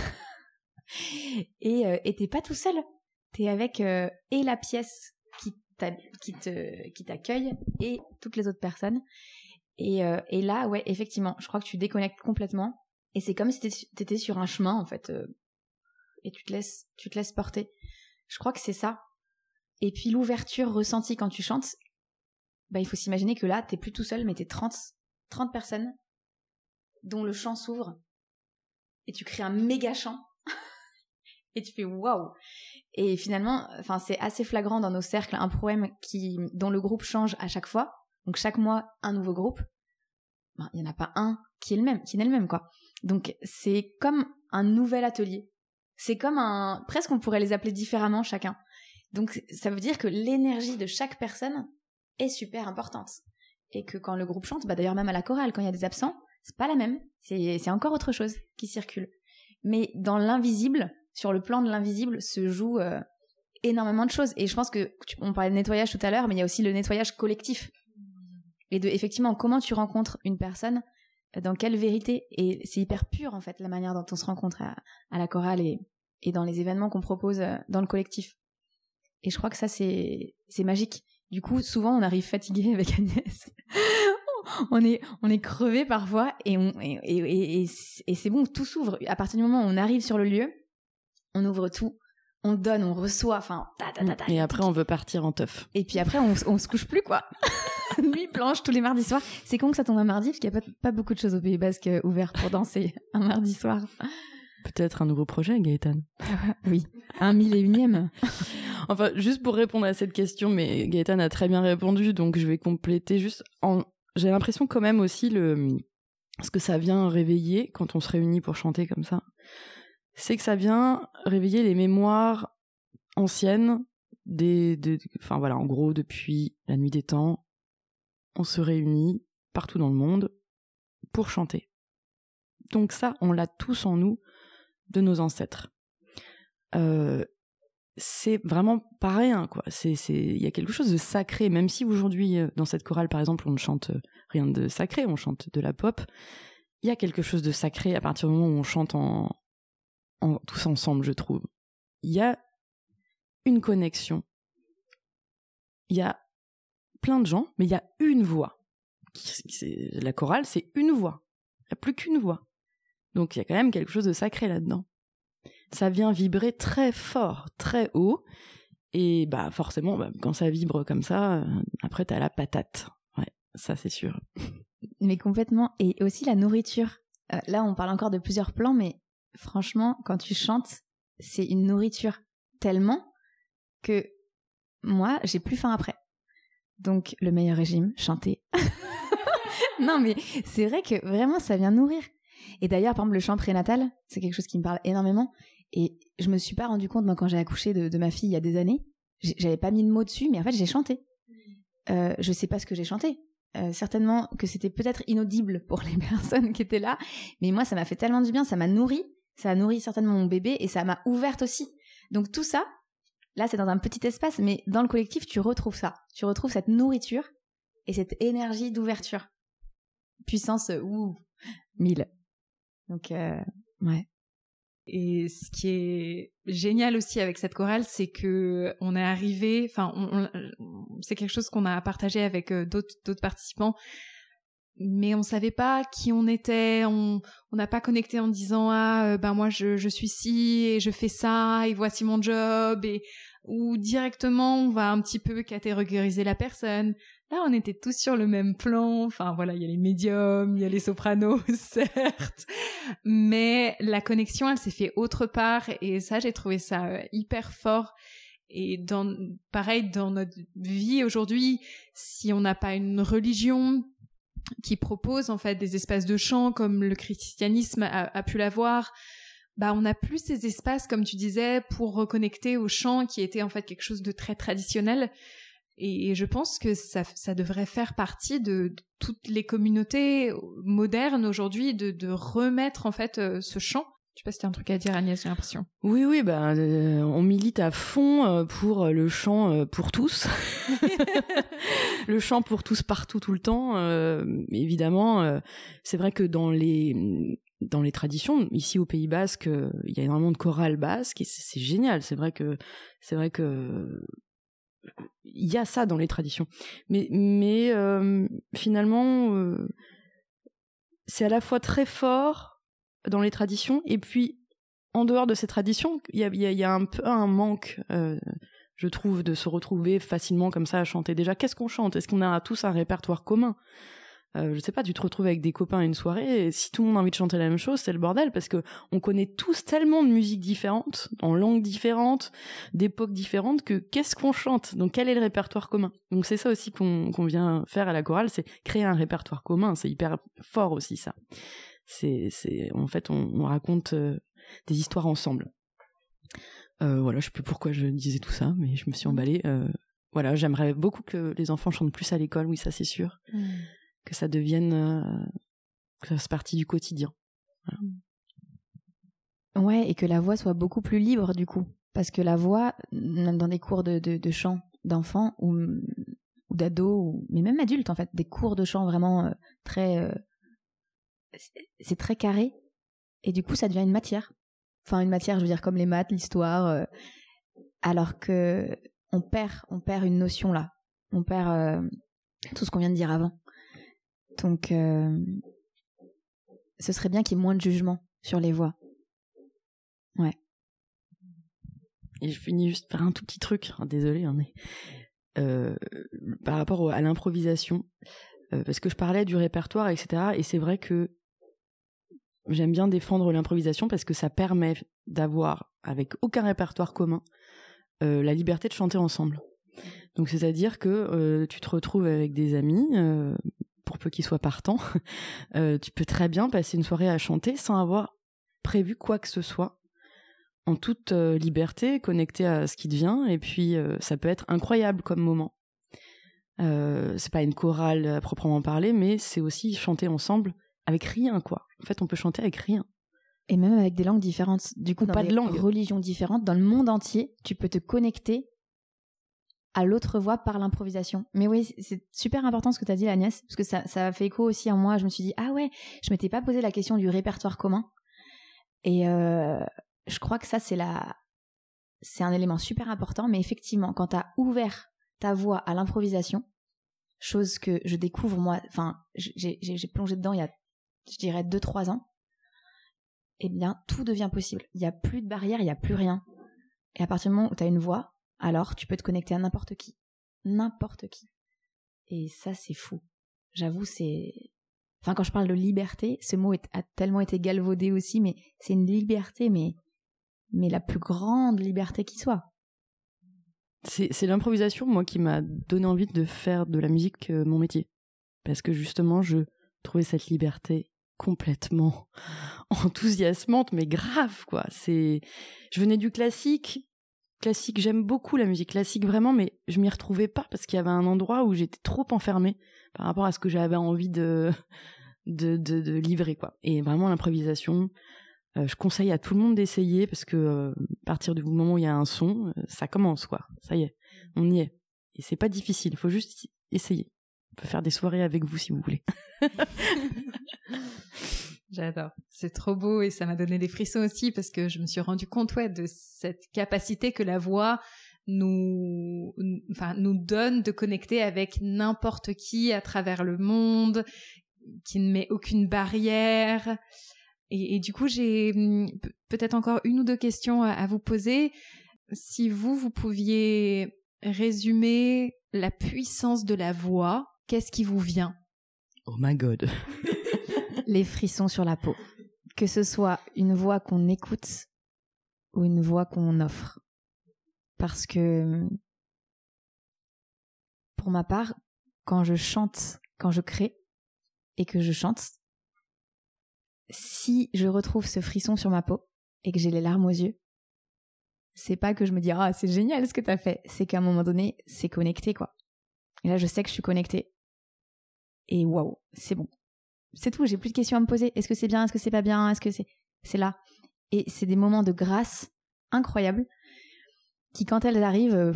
et, euh, et t'es pas tout seul. T'es avec euh, et la pièce qui, qui, te, qui t'accueille et toutes les autres personnes. Et, euh, et là, ouais, effectivement, je crois que tu déconnectes complètement. Et c'est comme si t'étais sur un chemin, en fait. Euh, et tu te laisses, tu te laisses porter. Je crois que c'est ça. Et puis l'ouverture ressentie quand tu chantes, bah, il faut s'imaginer que là, t'es plus tout seul, mais t'es trente, trente personnes dont le chant s'ouvre. Et tu crées un méga chant. Et tu fais waouh. Et finalement, enfin, c'est assez flagrant dans nos cercles, un poème qui, dont le groupe change à chaque fois. Donc chaque mois, un nouveau groupe. Ben, il n'y en a pas un qui est le même, qui n'est le même, quoi. Donc c'est comme un nouvel atelier. C'est comme un... Presque on pourrait les appeler différemment chacun. Donc ça veut dire que l'énergie de chaque personne est super importante. Et que quand le groupe chante, bah d'ailleurs même à la chorale, quand il y a des absents, c'est pas la même. C'est, c'est encore autre chose qui circule. Mais dans l'invisible, sur le plan de l'invisible, se joue euh, énormément de choses. Et je pense que, on parlait de nettoyage tout à l'heure, mais il y a aussi le nettoyage collectif. Et de, effectivement, comment tu rencontres une personne, dans quelle vérité. Et c'est hyper pur, en fait, la manière dont on se rencontre à, à la chorale et, et dans les événements qu'on propose dans le collectif. Et je crois que ça, c'est, c'est magique. Du coup, souvent, on arrive fatigué avec Agnès. on est, on est crevé parfois et, on, et, et, et, et c'est bon, tout s'ouvre. À partir du moment où on arrive sur le lieu, on ouvre tout, on donne, on reçoit, enfin... Ta, ta, ta, ta, et après, on veut partir en teuf. Et puis après, on, on se couche plus, quoi. Nuit blanche tous les mardis soirs. C'est con que ça tombe un mardi, parce qu'il n'y a pas, pas beaucoup de choses au Pays Basque ouvertes pour danser un mardi soir. Peut-être un nouveau projet, Gaëtan. Oui, un mille et unième. Enfin, juste pour répondre à cette question, mais Gaëtan a très bien répondu, donc je vais compléter juste en... J'ai l'impression quand même aussi le... ce que ça vient réveiller quand on se réunit pour chanter comme ça, c'est que ça vient réveiller les mémoires anciennes des, des, enfin voilà, en gros, depuis la nuit des temps, on se réunit partout dans le monde pour chanter. Donc ça, on l'a tous en nous, de nos ancêtres. Euh, c'est vraiment pas rien, quoi. C'est, c'est, il y a quelque chose de sacré, même si aujourd'hui, dans cette chorale, par exemple, on ne chante rien de sacré, on chante de la pop. Il y a quelque chose de sacré à partir du moment où on chante en, en tous ensemble, je trouve. Il y a une connexion. Il y a plein de gens, mais il y a une voix. C'est, la chorale, c'est une voix. Il n'y a plus qu'une voix. Donc il y a quand même quelque chose de sacré là-dedans. Ça vient vibrer très fort, très haut, et bah forcément, bah, quand ça vibre comme ça, euh, après t'as la patate. Ouais, ça c'est sûr. Mais complètement. Et aussi la nourriture. Euh, là, on parle encore de plusieurs plans, mais franchement, quand tu chantes, c'est une nourriture tellement que moi, j'ai plus faim après. Donc, le meilleur régime, chanter. Non, mais c'est vrai que vraiment, ça vient nourrir. Et d'ailleurs, par exemple, le chant prénatal, c'est quelque chose qui me parle énormément. Et je me suis pas rendu compte, moi, quand j'ai accouché de, de ma fille il y a des années, j'avais pas mis de mots dessus, mais en fait, j'ai chanté. Euh, je sais pas ce que j'ai chanté. Euh, certainement que c'était peut-être inaudible pour les personnes qui étaient là, mais moi, ça m'a fait tellement du bien, ça m'a nourri, ça a nourri certainement mon bébé, et ça m'a ouverte aussi. Donc tout ça, là, c'est dans un petit espace, mais dans le collectif, tu retrouves ça. Tu retrouves cette nourriture et cette énergie d'ouverture. Puissance, ouh, mille. Donc, euh, ouais. Et ce qui est génial aussi avec cette chorale, c'est que on est arrivé, enfin, on, on, c'est quelque chose qu'on a partagé avec euh, d'autres, d'autres participants, mais on savait pas qui on était, on on n'a pas connecté en disant ah euh, ben moi je je suis ci et je fais ça et voici mon job, et ou directement on va un petit peu catégoriser la personne. Là, on était tous sur le même plan. Enfin, voilà, il y a les médiums, il y a les sopranos, certes. Mais la connexion, elle s'est faite autre part. Et ça, j'ai trouvé ça hyper fort. Et dans, pareil, dans notre vie aujourd'hui, si on n'a pas une religion qui propose, en fait, des espaces de chant comme le christianisme a, a pu l'avoir, bah, on n'a plus ces espaces, comme tu disais, pour reconnecter au chant qui était, en fait, quelque chose de très traditionnel. Et je pense que ça, ça devrait faire partie de, de toutes les communautés modernes aujourd'hui, de, de remettre en fait euh, ce chant. Je sais pas si t'as un truc à dire, Agnès, j'ai l'impression. Oui, oui, bah, euh, on milite à fond euh, pour le chant euh, pour tous. Le chant pour tous partout, tout le temps. Euh, évidemment, euh, c'est vrai que dans les... dans les traditions, ici au Pays Basque, euh, il y a énormément de chorales basques et c'est, c'est génial. C'est vrai que... C'est vrai que il y a ça dans les traditions, mais mais euh, finalement euh, c'est à la fois très fort dans les traditions et puis en dehors de ces traditions il y a il y a, y a un peu un manque euh, je trouve de se retrouver facilement comme ça à chanter. Déjà, qu'est-ce qu'on chante? Est-ce qu'on a tous un répertoire commun? Euh, je sais pas, tu te retrouves avec des copains à une soirée et si tout le monde a envie de chanter la même chose, c'est le bordel parce que on connaît tous tellement de musiques différentes, en langues différentes, d'époques différentes que qu'est-ce qu'on chante? Donc quel est le répertoire commun? Donc c'est ça aussi qu'on, qu'on vient faire à la chorale, c'est créer un répertoire commun. C'est hyper fort aussi ça. C'est, c'est en fait on, on raconte euh, des histoires ensemble. Euh, voilà, je sais plus pourquoi je disais tout ça, mais je me suis emballée. Euh, voilà, j'aimerais beaucoup que les enfants chantent plus à l'école, oui ça c'est sûr. Mmh. Que ça devienne euh, que ça fasse partie du quotidien. Voilà. Ouais, et que la voix soit beaucoup plus libre du coup, parce que la voix, même dans des cours de, de, de chant d'enfants ou, ou d'ados, ou, mais même adultes en fait, des cours de chant vraiment euh, très, euh, c'est, c'est très carré, et du coup ça devient une matière. Enfin une matière, je veux dire comme les maths, l'histoire, euh, alors que on perd, on perd une notion là, on perd euh, tout ce qu'on vient de dire avant. Donc, euh, ce serait bien qu'il y ait moins de jugement sur les voix. Ouais. Et je finis juste par un tout petit truc. Oh, désolée, hein, mais euh, par rapport au, à l'improvisation, euh, parce que je parlais du répertoire, et cetera. Et c'est vrai que j'aime bien défendre l'improvisation parce que ça permet d'avoir, avec aucun répertoire commun, euh, la liberté de chanter ensemble. Donc, c'est-à-dire que euh, tu te retrouves avec des amis. Euh, pour peu qu'ils soient partants, euh, tu peux très bien passer une soirée à chanter sans avoir prévu quoi que ce soit. en toute euh, liberté, connecté à ce qui te vient, et puis euh, ça peut être incroyable comme moment. Euh, c'est pas une chorale à proprement parler, mais c'est aussi chanter ensemble avec rien, quoi. En fait, on peut chanter avec rien. Et même avec des langues différentes. Du coup, Ou dans pas des de langue. religions différentes, dans le monde entier, tu peux te connecter à l'autre voix par l'improvisation. Mais oui, c'est super important ce que tu as dit, Agnès, parce que ça, ça a fait écho aussi en moi. Je me suis dit, ah ouais, je m'étais pas posé la question du répertoire commun. Et euh, je crois que ça, c'est la... c'est un élément super important. Mais effectivement, quand tu as ouvert ta voix à l'improvisation, chose que je découvre moi, enfin, j'ai, j'ai, j'ai plongé dedans il y a, je dirais, deux trois ans, eh bien, tout devient possible. Il n'y a plus de barrière, il n'y a plus rien. Et à partir du moment où tu as une voix, alors tu peux te connecter à n'importe qui. N'importe qui. Et ça, c'est fou. J'avoue, c'est... Enfin, quand je parle de liberté, ce mot est, a tellement été galvaudé aussi, mais c'est une liberté, mais, mais la plus grande liberté qui soit. C'est, c'est l'improvisation, moi, qui m'a donné envie de faire de la musique euh, mon métier. Parce que justement, je trouvais cette liberté complètement enthousiasmante, mais grave, quoi. C'est... Je venais du classique. Classique, j'aime beaucoup la musique classique, vraiment, mais je m'y retrouvais pas parce qu'il y avait un endroit où j'étais trop enfermée par rapport à ce que j'avais envie de, de, de, de livrer, quoi. Et vraiment, l'improvisation, euh, je conseille à tout le monde d'essayer parce que euh, à partir du moment où il y a un son, euh, ça commence, quoi. Ça y est, on y est. Et c'est pas difficile, il faut juste essayer. On peut faire des soirées avec vous si vous voulez. J'adore. C'est trop beau et ça m'a donné des frissons aussi parce que je me suis rendu compte, ouais, de cette capacité que la voix nous, enfin, nous donne de connecter avec n'importe qui à travers le monde, qui ne met aucune barrière. Et, et du coup, j'ai peut-être encore une ou deux questions à, à vous poser. Si vous, vous pouviez résumer la puissance de la voix, qu'est-ce qui vous vient? Oh my God. Les frissons sur la peau. Que ce soit une voix qu'on écoute ou une voix qu'on offre. Parce que, pour ma part, quand je chante, quand je crée et que je chante, si je retrouve ce frisson sur ma peau et que j'ai les larmes aux yeux, c'est pas que je me dis « Ah, c'est génial ce que t'as fait », c'est qu'à un moment donné, c'est connecté, quoi. Et là, je sais que je suis connectée. Et waouh, c'est bon. C'est tout, j'ai plus de questions à me poser. Est-ce que c'est bien, est-ce que c'est pas bien, est-ce que c'est... C'est là. Et c'est des moments de grâce incroyables qui, quand elles arrivent, euh,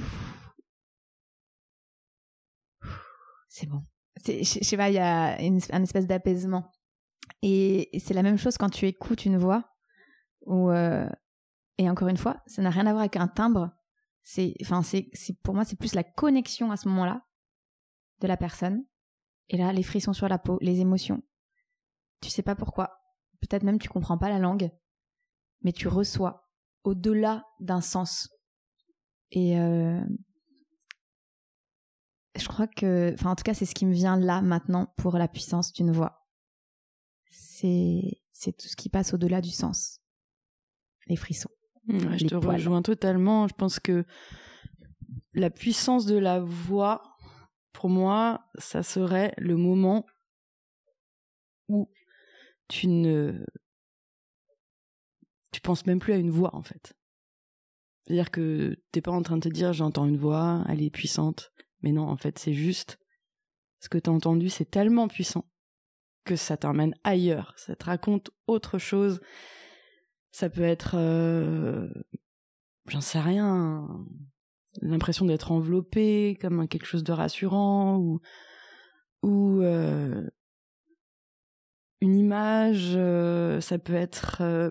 c'est bon. C'est, je sais pas, il y a une, un espèce d'apaisement. Et, et c'est la même chose quand tu écoutes une voix où, euh, et encore une fois, ça n'a rien à voir avec un timbre. C'est, enfin, c'est, c'est, pour moi, c'est plus la connexion à ce moment-là de la personne. Et là, les frissons sur la peau, les émotions. Tu sais pas pourquoi. Peut-être même tu comprends pas la langue, mais tu reçois au-delà d'un sens. Et euh, je crois que, enfin en tout cas c'est ce qui me vient là maintenant pour la puissance d'une voix. C'est c'est tout ce qui passe au-delà du sens. Les frissons. Ouais, les je te poils. rejoins totalement. Je pense que la puissance de la voix, pour moi, ça serait le moment où tu ne tu penses même plus à une voix en fait. C'est-à-dire que t'es pas en train de te dire j'entends une voix, elle est puissante, mais non en fait c'est juste ce que t'as entendu, c'est tellement puissant que ça t'emmène ailleurs, ça te raconte autre chose. Ça peut être euh, j'en sais rien, l'impression d'être enveloppé comme quelque chose de rassurant ou ou euh, une image, euh, ça peut être euh,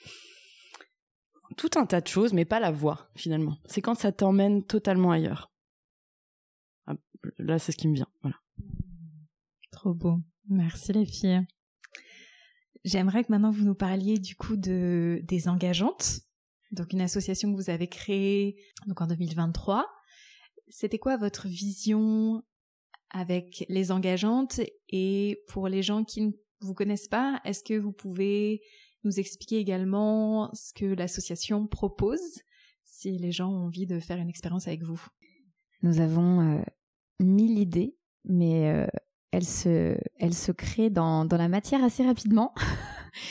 tout un tas de choses, mais pas la voix, finalement. C'est quand ça t'emmène totalement ailleurs. Ah, là, c'est ce qui me vient. Voilà. Trop beau. Merci les filles. J'aimerais que maintenant vous nous parliez du coup de, des Engageantes, donc une association que vous avez créée donc en deux mille vingt-trois. C'était quoi votre vision avec les Engageantes? Et pour les gens qui ne vous connaissent pas, est-ce que vous pouvez nous expliquer également ce que l'association propose si les gens ont envie de faire une expérience avec vous? Nous avons euh, mille idées, mais euh, elles se, elles se créent dans, dans la matière assez rapidement.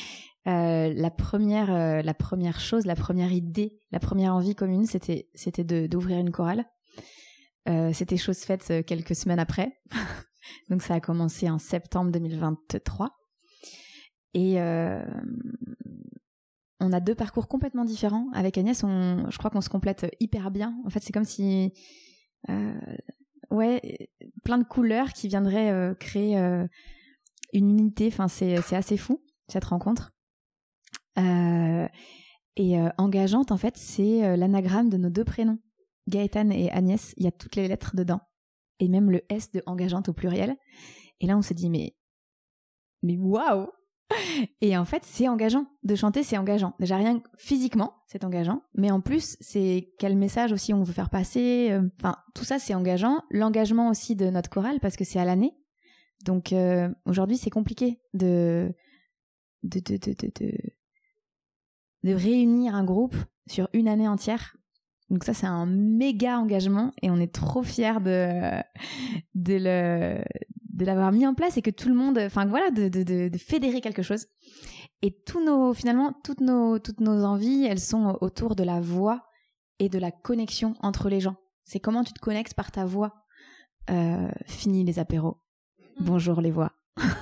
Euh, la première, euh, la première chose, la première idée, la première envie commune, c'était, c'était de, d'ouvrir une chorale. Euh, c'était chose faite euh, quelques semaines après. Donc ça a commencé en septembre deux mille vingt-trois. Et euh, on a deux parcours complètement différents. Avec Agnès, on, je crois qu'on se complète hyper bien. En fait, c'est comme si... Euh, ouais, plein de couleurs qui viendraient euh, créer euh, une unité. Enfin, c'est, c'est assez fou, cette rencontre. Euh, et euh, engageante, en fait, c'est euh, l'anagramme de nos deux prénoms. Gaëtane et Agnès, il y a toutes les lettres dedans. Et même le S de engageante au pluriel. Et là, on se dit, mais... Mais waouh! Et en fait, c'est engageant. De chanter, c'est engageant. Déjà, rien que physiquement, c'est engageant. Mais en plus, c'est quel message aussi on veut faire passer. Enfin, tout ça, c'est engageant. L'engagement aussi de notre chorale, parce que c'est à l'année. Donc, euh, aujourd'hui, c'est compliqué de... De, de, de, de, de... de réunir un groupe sur une année entière. Donc ça, c'est un méga engagement et on est trop fiers de, de, le, de l'avoir mis en place et que tout le monde, enfin voilà, de, de, de, de fédérer quelque chose. Et tous nos, finalement, toutes nos, toutes nos envies, elles sont autour de la voix et de la connexion entre les gens. C'est comment tu te connectes par ta voix. Euh, fini les apéros. Bonjour les voix.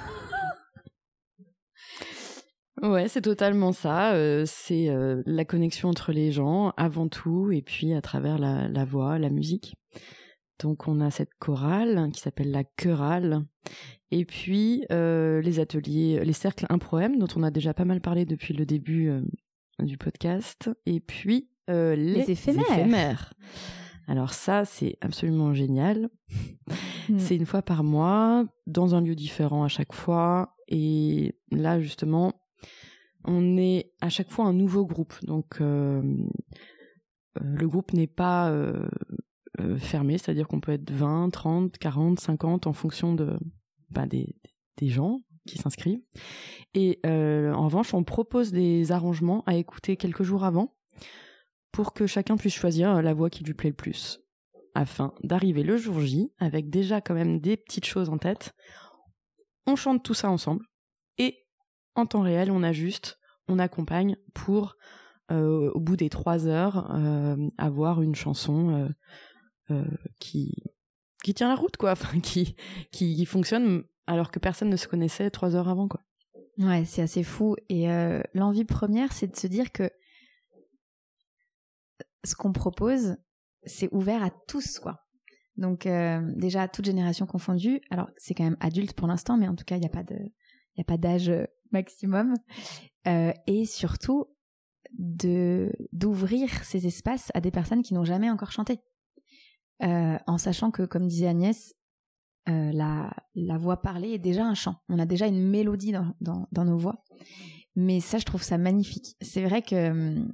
Ouais, c'est totalement ça. Euh, c'est euh, la connexion entre les gens avant tout, et puis à travers la, la voix, la musique. Donc on a cette chorale qui s'appelle la chorale, et puis euh, les ateliers, les cercles Un Poème dont on a déjà pas mal parlé depuis le début euh, du podcast, et puis euh, les, les éphémères. éphémères. Alors ça, c'est absolument génial. Mmh. C'est une fois par mois, dans un lieu différent à chaque fois, et là justement, on est à chaque fois un nouveau groupe, donc euh, le groupe n'est pas euh, euh, fermé, c'est-à-dire qu'on peut être vingt, trente, quarante, cinquante en fonction de, bah, des, des gens qui s'inscrivent. Et euh, en revanche, on propose des arrangements à écouter quelques jours avant pour que chacun puisse choisir la voix qui lui plaît le plus, afin d'arriver le jour J avec déjà quand même des petites choses en tête. On chante tout ça ensemble et en temps réel, on ajuste, on accompagne pour, euh, au bout des trois heures, euh, avoir une chanson euh, euh, qui, qui tient la route, quoi, enfin, qui, qui fonctionne alors que personne ne se connaissait trois heures avant, quoi. Ouais, c'est assez fou. Et euh, l'envie première, c'est de se dire que ce qu'on propose, c'est ouvert à tous, quoi. Donc, euh, déjà, à toute génération confondue. Alors, c'est quand même adulte pour l'instant, mais en tout cas, il n'y a pas de... Il n'y a pas d'âge maximum. Euh, et surtout, de, d'ouvrir ces espaces à des personnes qui n'ont jamais encore chanté. Euh, en sachant que, comme disait Agnès, euh, la, la voix parlée est déjà un chant. On a déjà une mélodie dans, dans, dans nos voix. Mais ça, je trouve ça magnifique. C'est vrai que hum,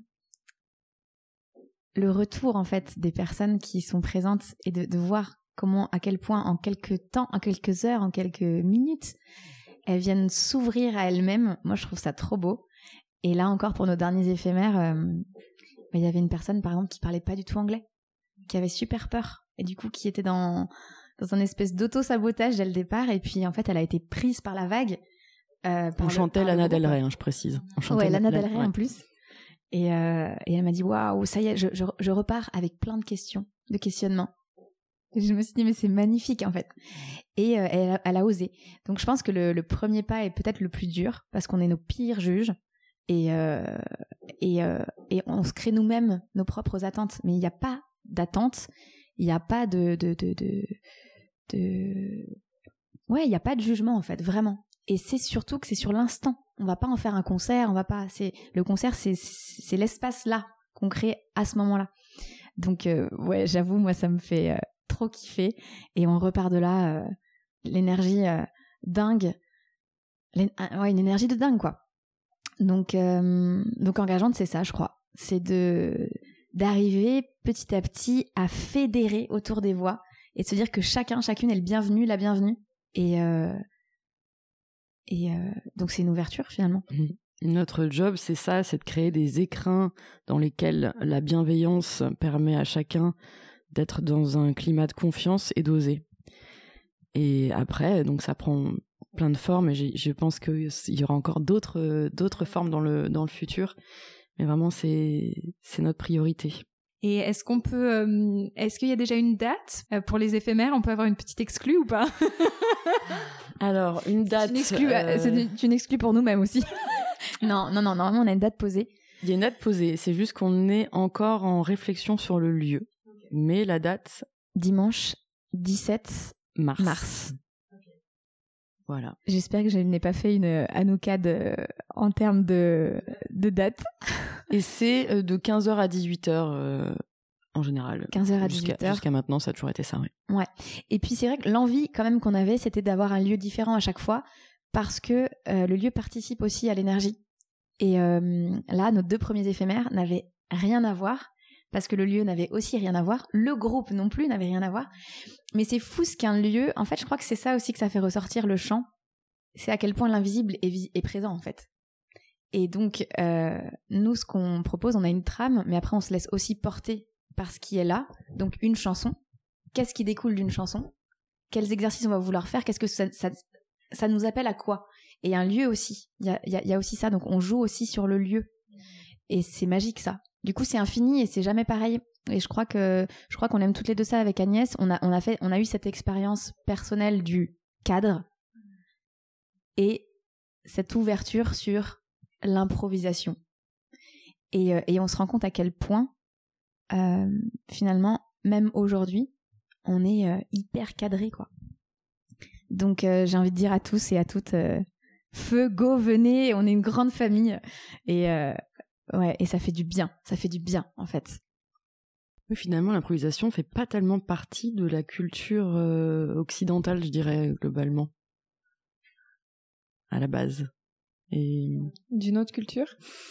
le retour, en fait, des personnes qui sont présentes et de, de voir comment, à quel point, en quelques temps, en quelques heures, en quelques minutes, elles viennent s'ouvrir à elles-mêmes. Moi, je trouve ça trop beau. Et là encore, pour nos derniers éphémères, euh, bah, y avait une personne, par exemple, qui parlait pas du tout anglais, qui avait super peur, et du coup, qui était dans, dans un espèce d'auto-sabotage dès le départ. Et puis, en fait, elle a été prise par la vague. Euh, par On le, chantait par Lana le Del Rey, hein, je précise. On chantait ouais, Lana Del Rey ouais. en plus. Et, euh, et elle m'a dit, waouh, ça y est, je, je, je repars avec plein de questions, de questionnements. Et je me suis dit, mais c'est magnifique, en fait. Et euh, elle, a, elle a osé. Donc, je pense que le, le premier pas est peut-être le plus dur, parce qu'on est nos pires juges. Et, euh, et, euh, et on se crée nous-mêmes nos propres attentes. Mais il n'y a pas d'attente. Il n'y a pas de... de, de, de, de... Ouais, il n'y a pas de jugement, en fait, vraiment. Et c'est surtout que c'est sur l'instant. On va pas en faire un concert, on va pas... C'est, le concert, c'est, c'est, c'est l'espace-là qu'on crée à ce moment-là. Donc, euh, ouais, j'avoue, moi, ça me fait... Euh, trop kiffé, et on repart de là, euh, l'énergie euh, dingue, ouais, une énergie de dingue, quoi. Donc, euh, donc engageante, c'est ça, je crois. C'est de d'arriver petit à petit à fédérer autour des voix et de se dire que chacun, chacune est le bienvenu, la bienvenue. Et, euh, et euh, donc c'est une ouverture finalement. Notre job, c'est ça, c'est de créer des écrins dans lesquels la bienveillance permet à chacun d'être dans un climat de confiance et d'oser. Et après, donc ça prend plein de formes et j'ai, je pense qu'il y aura encore d'autres, euh, d'autres formes dans le, dans le futur. Mais vraiment, c'est, c'est notre priorité. Et est-ce qu'on peut, euh, est-ce qu'il y a déjà une date euh, pour les éphémères? On peut avoir une petite exclue ou pas? Alors, une date. C'est une exclue, euh... c'est une exclue pour nous-mêmes aussi. non, non, non, normalement, on a une date posée. Il y a une date posée. C'est juste qu'on est encore en réflexion sur le lieu. Okay. Mais la date. Dimanche dix-sept mars. mars. Voilà. J'espère que je n'ai pas fait une Hanouka de, en termes de, de date. Et c'est de quinze heures à dix-huit heures euh, en général. quinze heures à dix-huit heures. Jusqu'à, jusqu'à maintenant, ça a toujours été ça, oui. Ouais. Et puis c'est vrai que l'envie quand même qu'on avait, c'était d'avoir un lieu différent à chaque fois parce que euh, le lieu participe aussi à l'énergie. Et euh, là, nos deux premiers éphémères n'avaient rien à voir parce que le lieu n'avait aussi rien à voir. Le groupe non plus n'avait rien à voir. Mais c'est fou ce qu'un lieu... En fait, je crois que c'est ça aussi que ça fait ressortir le chant. C'est à quel point l'invisible est, vis- est présent, en fait. Et donc, euh, nous, ce qu'on propose, on a une trame, mais après, on se laisse aussi porter par ce qui est là. Donc, une chanson. Qu'est-ce qui découle d'une chanson? Quels exercices on va vouloir faire? Qu'est-ce que ça, ça, ça nous appelle à quoi? Et un lieu aussi. Il y a, y a, y a aussi ça. Donc, on joue aussi sur le lieu. Et c'est magique, ça. Du coup, c'est infini et c'est jamais pareil. Et je crois que je crois qu'on aime toutes les deux ça avec Agnès. On a on a fait on a eu cette expérience personnelle du cadre et cette ouverture sur l'improvisation. Et euh, et on se rend compte à quel point euh, finalement même aujourd'hui on est euh, hyper cadré quoi. Donc euh, j'ai envie de dire à tous et à toutes euh, feu go venez, on est une grande famille et euh, ouais, et ça fait du bien, ça fait du bien en fait. Oui, finalement, l'improvisation fait pas tellement partie de la culture euh, occidentale, je dirais, globalement, à la base. Et... D'une autre culture?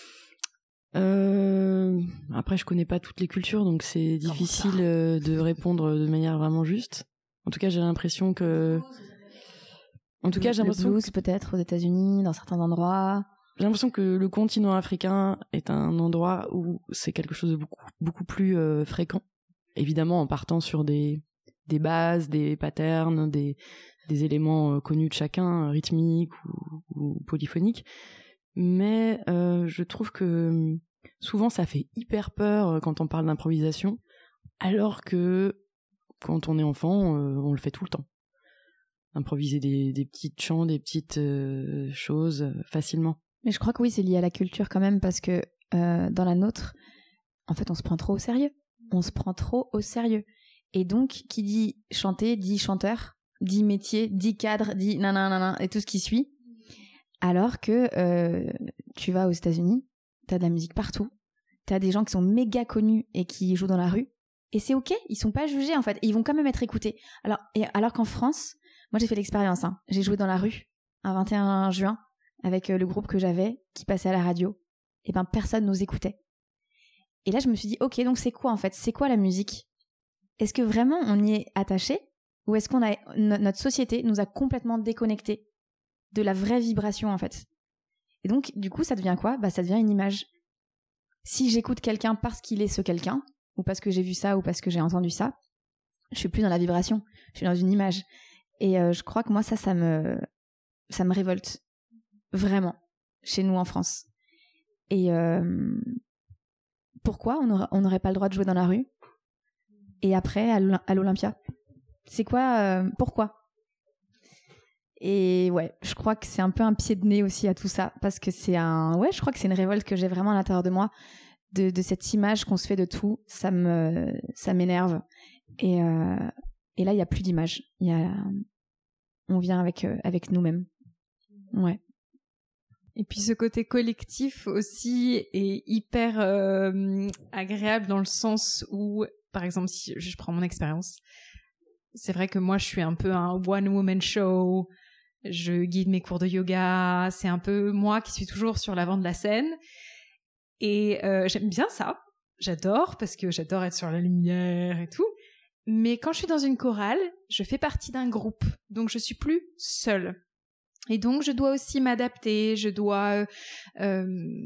euh... Après, je connais pas toutes les cultures, donc c'est difficile euh, de répondre de manière vraiment juste. En tout cas, j'ai l'impression que... En tout cas, j'ai l'impression le blues que... peut-être aux États-Unis, dans certains endroits... J'ai l'impression que le continent africain est un endroit où c'est quelque chose de beaucoup, beaucoup plus euh, fréquent. Évidemment, en partant sur des, des bases, des patterns, des, des éléments euh, connus de chacun, rythmiques ou, ou polyphoniques. Mais euh, je trouve que souvent, ça fait hyper peur quand on parle d'improvisation, alors que quand on est enfant, euh, on le fait tout le temps. Improviser des, des petits chants, des petites euh, choses euh, facilement. Mais je crois que oui, c'est lié à la culture quand même, parce que euh, dans la nôtre, en fait, on se prend trop au sérieux. On se prend trop au sérieux. Et donc, qui dit chanter, dit chanteur, dit métier, dit cadre, dit nanana, et tout ce qui suit. Alors que euh, tu vas aux États-Unis, t'as de la musique partout. T'as des gens qui sont méga connus et qui jouent dans la rue. Et c'est ok, ils sont pas jugés en fait. Et ils vont quand même être écoutés. Alors, et, alors qu'en France, moi j'ai fait l'expérience. Hein. J'ai joué dans la rue un vingt et un juin. Avec le groupe que j'avais, qui passait à la radio, et ben personne nous écoutait. Et là, je me suis dit, ok, donc c'est quoi en fait? C'est quoi la musique? Est-ce que vraiment on y est attaché? Ou est-ce qu'on a, no- notre société nous a complètement déconnectés de la vraie vibration en fait? Et donc, du coup, ça devient quoi? Bah, ça devient une image. Si j'écoute quelqu'un parce qu'il est ce quelqu'un, ou parce que j'ai vu ça, ou parce que j'ai entendu ça, je suis plus dans la vibration, je suis dans une image. Et euh, je crois que moi, ça, ça me, ça me révolte. Vraiment, chez nous en France. Et euh, pourquoi on n'aurait pas le droit de jouer dans la rue? Et après, à l'Olympia? C'est quoi euh, pourquoi? Et ouais, je crois que c'est un peu un pied de nez aussi à tout ça, parce que c'est un... Ouais, je crois que c'est une révolte que j'ai vraiment à l'intérieur de moi, de, de cette image qu'on se fait de tout. Ça me, ça m'énerve. Et, euh, et là, il n'y a plus d'image. Il y a... On vient avec, euh, avec nous-mêmes. Ouais. Et puis ce côté collectif aussi est hyper euh, agréable dans le sens où, par exemple, si je prends mon expérience, c'est vrai que moi je suis un peu un one-woman show, je guide mes cours de yoga, c'est un peu moi qui suis toujours sur l'avant de la scène. Et euh, j'aime bien ça, j'adore, parce que j'adore être sur la lumière et tout. Mais quand je suis dans une chorale, je fais partie d'un groupe, donc je suis plus seule. Et donc, je dois aussi m'adapter, je dois euh,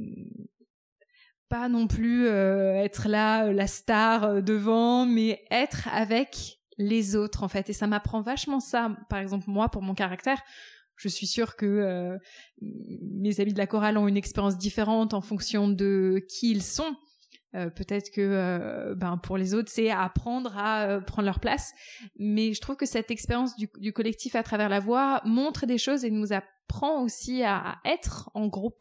pas non plus euh, être là, la star euh, devant, mais être avec les autres, en fait. Et ça m'apprend vachement ça. Par exemple, moi, pour mon caractère, je suis sûre que euh, mes amis de la chorale ont une expérience différente en fonction de qui ils sont. Euh, peut-être que euh, ben, pour les autres, c'est apprendre à euh, prendre leur place. Mais je trouve que cette expérience du, du collectif à travers la voix montre des choses et nous apprend aussi à, à être en groupe.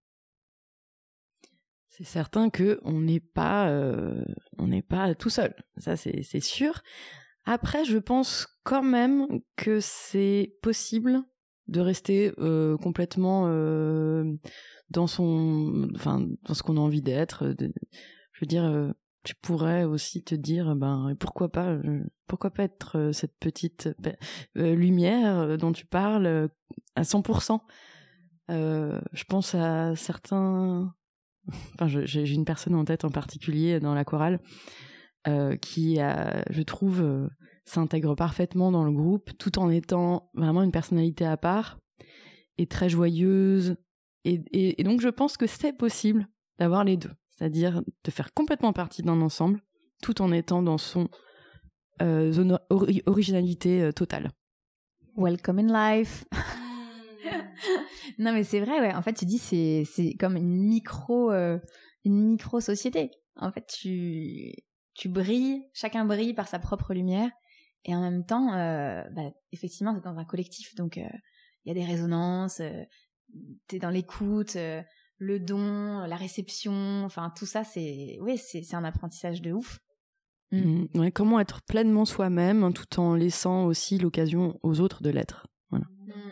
C'est certain qu'on n'est pas, euh, on n'est pas tout seul. Ça, c'est, c'est sûr. Après, je pense quand même que c'est possible de rester euh, complètement euh, dans son, enfin, dans ce qu'on a envie d'être. De, je veux dire, euh, tu pourrais aussi te dire, ben, pourquoi pas, euh, pourquoi pas être euh, cette petite euh, lumière dont tu parles euh, à cent pour cent. Euh, je pense à certains, enfin, je, j'ai une personne en tête en particulier dans la chorale euh, qui, a, je trouve, euh, s'intègre parfaitement dans le groupe, tout en étant vraiment une personnalité à part et très joyeuse. Et, et, et donc, je pense que c'est possible d'avoir les deux. C'est-à-dire de faire complètement partie d'un ensemble, tout en étant dans son euh, zone ori- originalité euh, totale. Welcome in life. Non mais c'est vrai, ouais. En fait, tu dis c'est c'est comme une micro euh, une micro société. En fait, tu tu brilles, chacun brille par sa propre lumière, et en même temps, euh, bah, effectivement, t'es dans un collectif, donc il euh, y a des résonances. Euh, t'es dans l'écoute. Euh, le don, la réception, enfin tout ça, c'est oui, c'est c'est un apprentissage de ouf. Mmh. Ouais, comment être pleinement soi-même hein, tout en laissant aussi l'occasion aux autres de l'être. Voilà.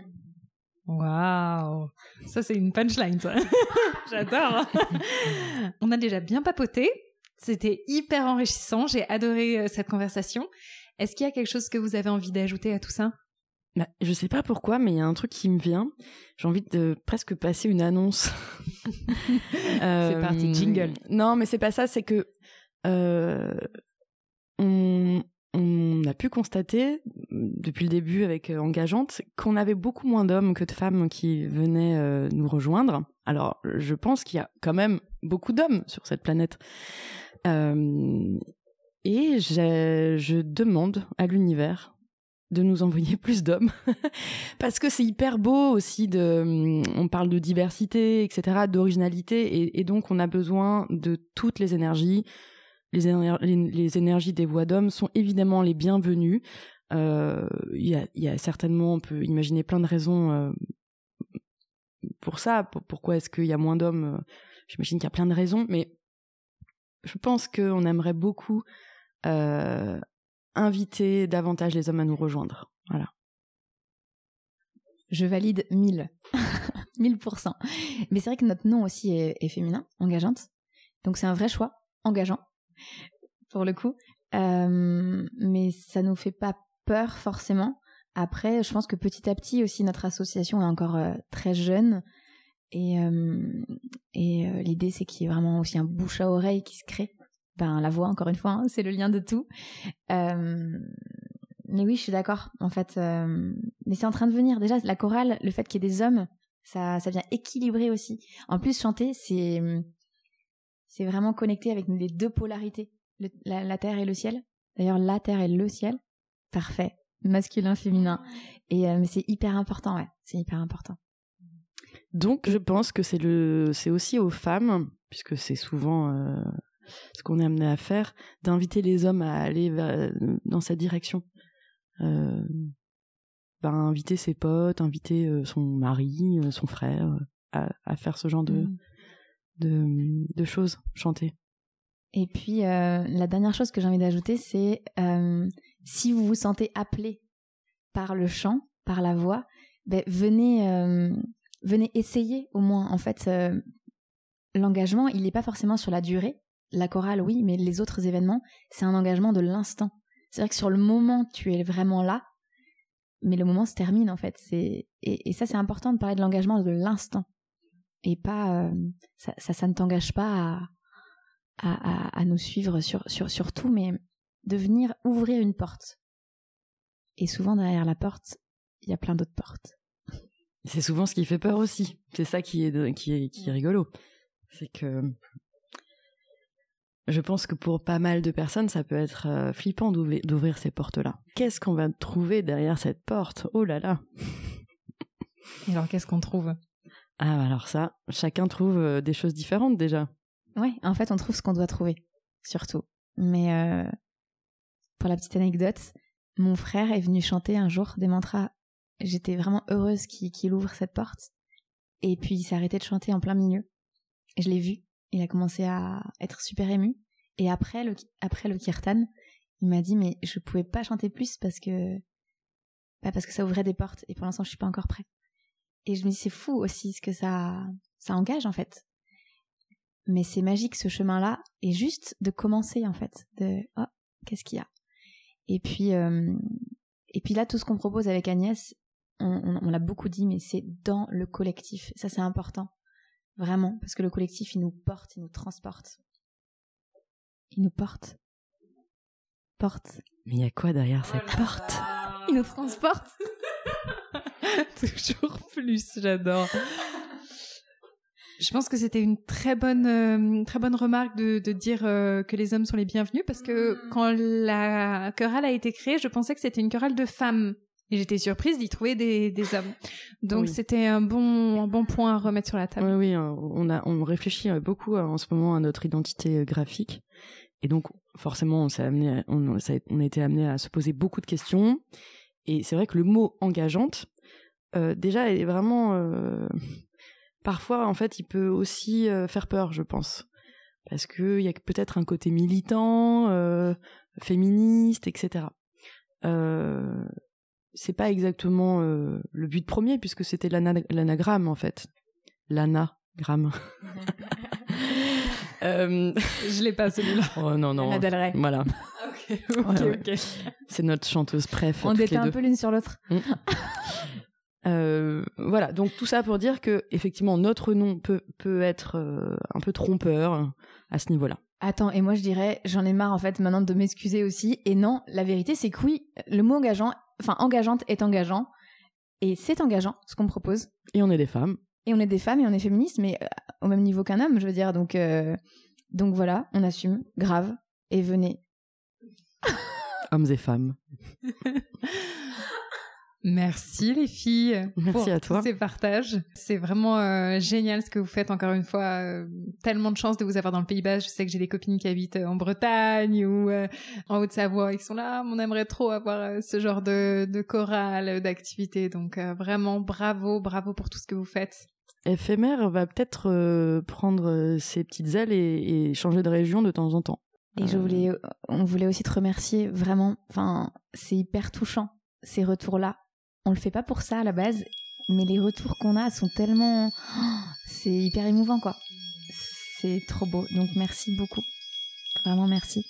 Waouh, ça c'est une punchline, ça. J'adore. On a déjà bien papoté. C'était hyper enrichissant. J'ai adoré euh, cette conversation. Est-ce qu'il y a quelque chose que vous avez envie d'ajouter à tout ça? Bah, je sais pas pourquoi, mais il y a un truc qui me vient. J'ai envie de presque passer une annonce. euh, c'est parti, jingle. Non, mais c'est pas ça. C'est que euh, on, on a pu constater depuis le début avec euh, Engageante qu'on avait beaucoup moins d'hommes que de femmes qui venaient euh, nous rejoindre. Alors, je pense qu'il y a quand même beaucoup d'hommes sur cette planète. Euh, et j'ai, je demande à l'univers de nous envoyer plus d'hommes parce que c'est hyper beau aussi de on parle de diversité etc, d'originalité et, et donc on a besoin de toutes les énergies. Les, éner- les, les énergies des voix d'hommes sont évidemment les bienvenues. Euh, y a, y a certainement, on peut imaginer plein de raisons euh, pour ça. Pour, pourquoi est-ce qu'il y a moins d'hommes? J'imagine qu'il y a plein de raisons, mais je pense qu'on aimerait beaucoup euh, inviter davantage les hommes à nous rejoindre. Voilà. Je valide mille. mille pour cent. Mais c'est vrai que notre nom aussi est, est féminin, Engageante. Donc c'est un vrai choix, engageant, pour le coup. Euh, mais ça nous fait pas peur forcément. Après, je pense que petit à petit aussi, notre association est encore euh, très jeune. Et, euh, et euh, l'idée, c'est qu'il y ait vraiment aussi un bouche à oreille qui se crée. Ben, la voix, encore une fois, hein, c'est le lien de tout. Euh, mais oui, je suis d'accord, en fait. Euh, mais c'est en train de venir. Déjà, la chorale, le fait qu'il y ait des hommes, ça, ça vient équilibrer aussi. En plus, chanter, c'est, c'est vraiment connecté avec les deux polarités, le, la, la terre et le ciel. D'ailleurs, la terre et le ciel. Parfait. Masculin, féminin. Et euh, mais c'est hyper important, ouais. C'est hyper important. Donc, je pense que c'est le, c'est aussi aux femmes, puisque c'est souvent euh, ce qu'on est amené à faire, d'inviter les hommes à aller vers, dans cette direction. Euh, ben, inviter ses potes, inviter euh, son mari, euh, son frère, euh, à, à faire ce genre de, mmh. de, de choses, chanter. Et puis, euh, la dernière chose que j'ai envie d'ajouter, c'est euh, si vous vous sentez appelé par le chant, par la voix, ben, venez... Euh, venez essayer au moins. En fait, euh, l'engagement, il n'est pas forcément sur la durée. La chorale, oui, mais les autres événements, c'est un engagement de l'instant. C'est-à-dire que sur le moment, tu es vraiment là, mais le moment se termine, en fait. C'est... Et, et ça, c'est important de parler de l'engagement de l'instant. Et pas... Euh, ça, ça, ça ne t'engage pas à, à, à, à nous suivre sur, sur, sur tout, mais de venir ouvrir une porte. Et souvent, derrière la porte, il y a plein d'autres portes. C'est souvent ce qui fait peur aussi. C'est ça qui est, qui est, qui est rigolo. C'est que je pense que pour pas mal de personnes, ça peut être euh, flippant d'ouvrir, d'ouvrir ces portes-là. Qu'est-ce qu'on va trouver derrière cette porte? Oh là là. Et alors, qu'est-ce qu'on trouve ? Ah, alors ça, chacun trouve des choses différentes déjà. Ouais, en fait, on trouve ce qu'on doit trouver, surtout. Mais euh, pour la petite anecdote, mon frère est venu chanter un jour des mantras. J'étais vraiment heureuse qu'il, qu'il ouvre cette porte. Et puis, il s'est arrêté de chanter en plein milieu. Et je l'ai vu. Il a commencé à être super ému. Et après le, après le kirtan, il m'a dit, mais je pouvais pas chanter plus parce que, bah parce que ça ouvrait des portes. Et pour l'instant, je suis pas encore prête. Et je me dis, c'est fou aussi ce que ça, ça engage, en fait. Mais c'est magique, ce chemin-là. Et juste de commencer, en fait. De, oh, qu'est-ce qu'il y a ? Et puis, euh, et puis là, tout ce qu'on propose avec Agnès, on, on, on l'a beaucoup dit, mais c'est dans le collectif. Ça, c'est important. Vraiment. Parce que le collectif, il nous porte, il nous transporte. Il nous porte. Porte. Mais il y a quoi derrière cette oh porte ? Il nous transporte. Toujours plus, j'adore. Je pense que c'était une très bonne, euh, très bonne remarque de, de dire euh, que les hommes sont les bienvenus, parce que mmh. quand la chorale a été créée, je pensais que c'était une chorale de femmes. Et j'étais surprise d'y trouver des, des hommes. Donc oui. C'était un bon, un bon point à remettre sur la table. Oui, oui, on, a, on réfléchit beaucoup en ce moment à notre identité graphique. Et donc, forcément, on, s'est amené, on, ça, on a été amené à se poser beaucoup de questions. Et c'est vrai que le mot « engageante », euh, déjà, est vraiment... Euh, parfois, en fait, il peut aussi euh, faire peur, je pense. Parce qu'il y a peut-être un côté militant, euh, féministe, et cetera. Euh, c'est pas exactement euh, le but premier, puisque c'était l'ana- l'anagramme, en fait. L'anagramme. euh... Je l'ai pas, celui-là. Oh non, non. Nadal Voilà. ok, ok, ouais, ouais. ok. C'est notre chanteuse préf. On était un deux. peu l'une sur l'autre. Mmh. Euh, voilà, donc tout ça pour dire que effectivement notre nom peut peut être euh, un peu trompeur à ce niveau-là. Attends, et moi je dirais, j'en ai marre en fait maintenant de m'excuser aussi. Et non, la vérité c'est que oui, le mot engageant, enfin engageante est engageant, et c'est engageant ce qu'on propose. Et on est des femmes. Et on est des femmes et on est féministes, mais euh, au même niveau qu'un homme, je veux dire. Donc euh, donc voilà, on assume, grave, et venez. Hommes et femmes. Merci les filles Merci pour à toi. tous ces partages. C'est vraiment euh, génial ce que vous faites, encore une fois. Euh, tellement de chance de vous avoir dans le Pays Basque. Je sais que j'ai des copines qui habitent en Bretagne ou euh, en Haute-Savoie et qui sont là. On aimerait trop avoir euh, ce genre de, de chorale, d'activité. Donc euh, vraiment bravo, bravo pour tout ce que vous faites. Éphémère va peut-être euh, prendre ses petites ailes et, et changer de région de temps en temps. Et euh... je voulais, on voulait aussi te remercier vraiment. Enfin, c'est hyper touchant ces retours-là. On le fait pas pour ça à la base, mais les retours qu'on a sont tellement... Oh, c'est hyper émouvant, quoi. C'est trop beau. Donc merci beaucoup. Vraiment merci.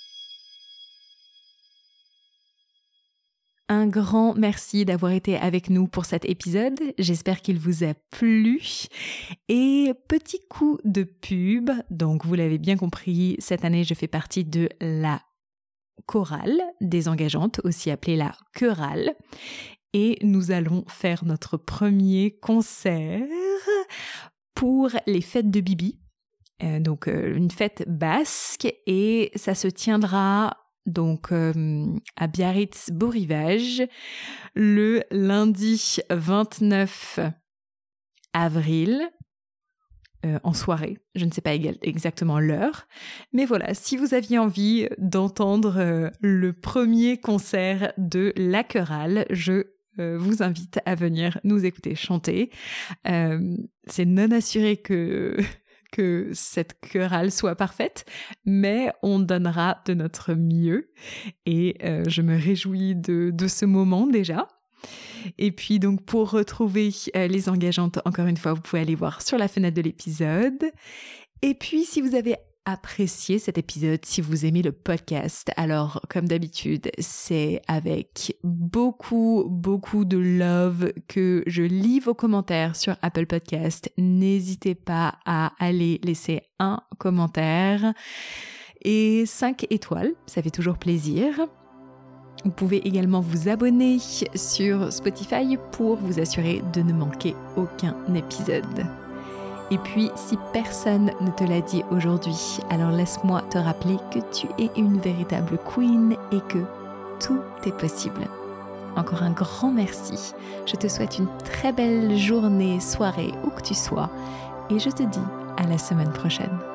Un grand merci d'avoir été avec nous pour cet épisode. J'espère qu'il vous a plu. Et petit coup de pub. Donc vous l'avez bien compris, cette année je fais partie de la chorale des engageantes, aussi appelée la chorale. Et nous allons faire notre premier concert pour les fêtes de Bibi. Euh, donc euh, une fête basque, et ça se tiendra donc euh, à Biarritz-Beau Rivage le lundi vingt-neuf avril. Euh, en soirée, je ne sais pas égal, exactement l'heure, mais voilà, si vous aviez envie d'entendre euh, le premier concert de la chorale, je euh, vous invite à venir nous écouter chanter. Euh, c'est non assuré que, que cette chorale soit parfaite, mais on donnera de notre mieux, et euh, je me réjouis de, de ce moment déjà. Et puis donc pour retrouver euh, les engageantes, encore une fois, vous pouvez aller voir sur la fenêtre de l'épisode. Et puis si vous avez apprécié cet épisode, si vous aimez le podcast, alors comme d'habitude, c'est avec beaucoup, beaucoup de love que je lis vos commentaires sur Apple Podcast. N'hésitez pas à aller laisser un commentaire et cinq étoiles, ça fait toujours plaisir. Vous pouvez également vous abonner sur Spotify pour vous assurer de ne manquer aucun épisode. Et puis, si personne ne te l'a dit aujourd'hui, alors laisse-moi te rappeler que tu es une véritable queen et que tout est possible. encore un grand merci. Je te souhaite une très belle journée, soirée, où que tu sois. Et je te dis à la semaine prochaine.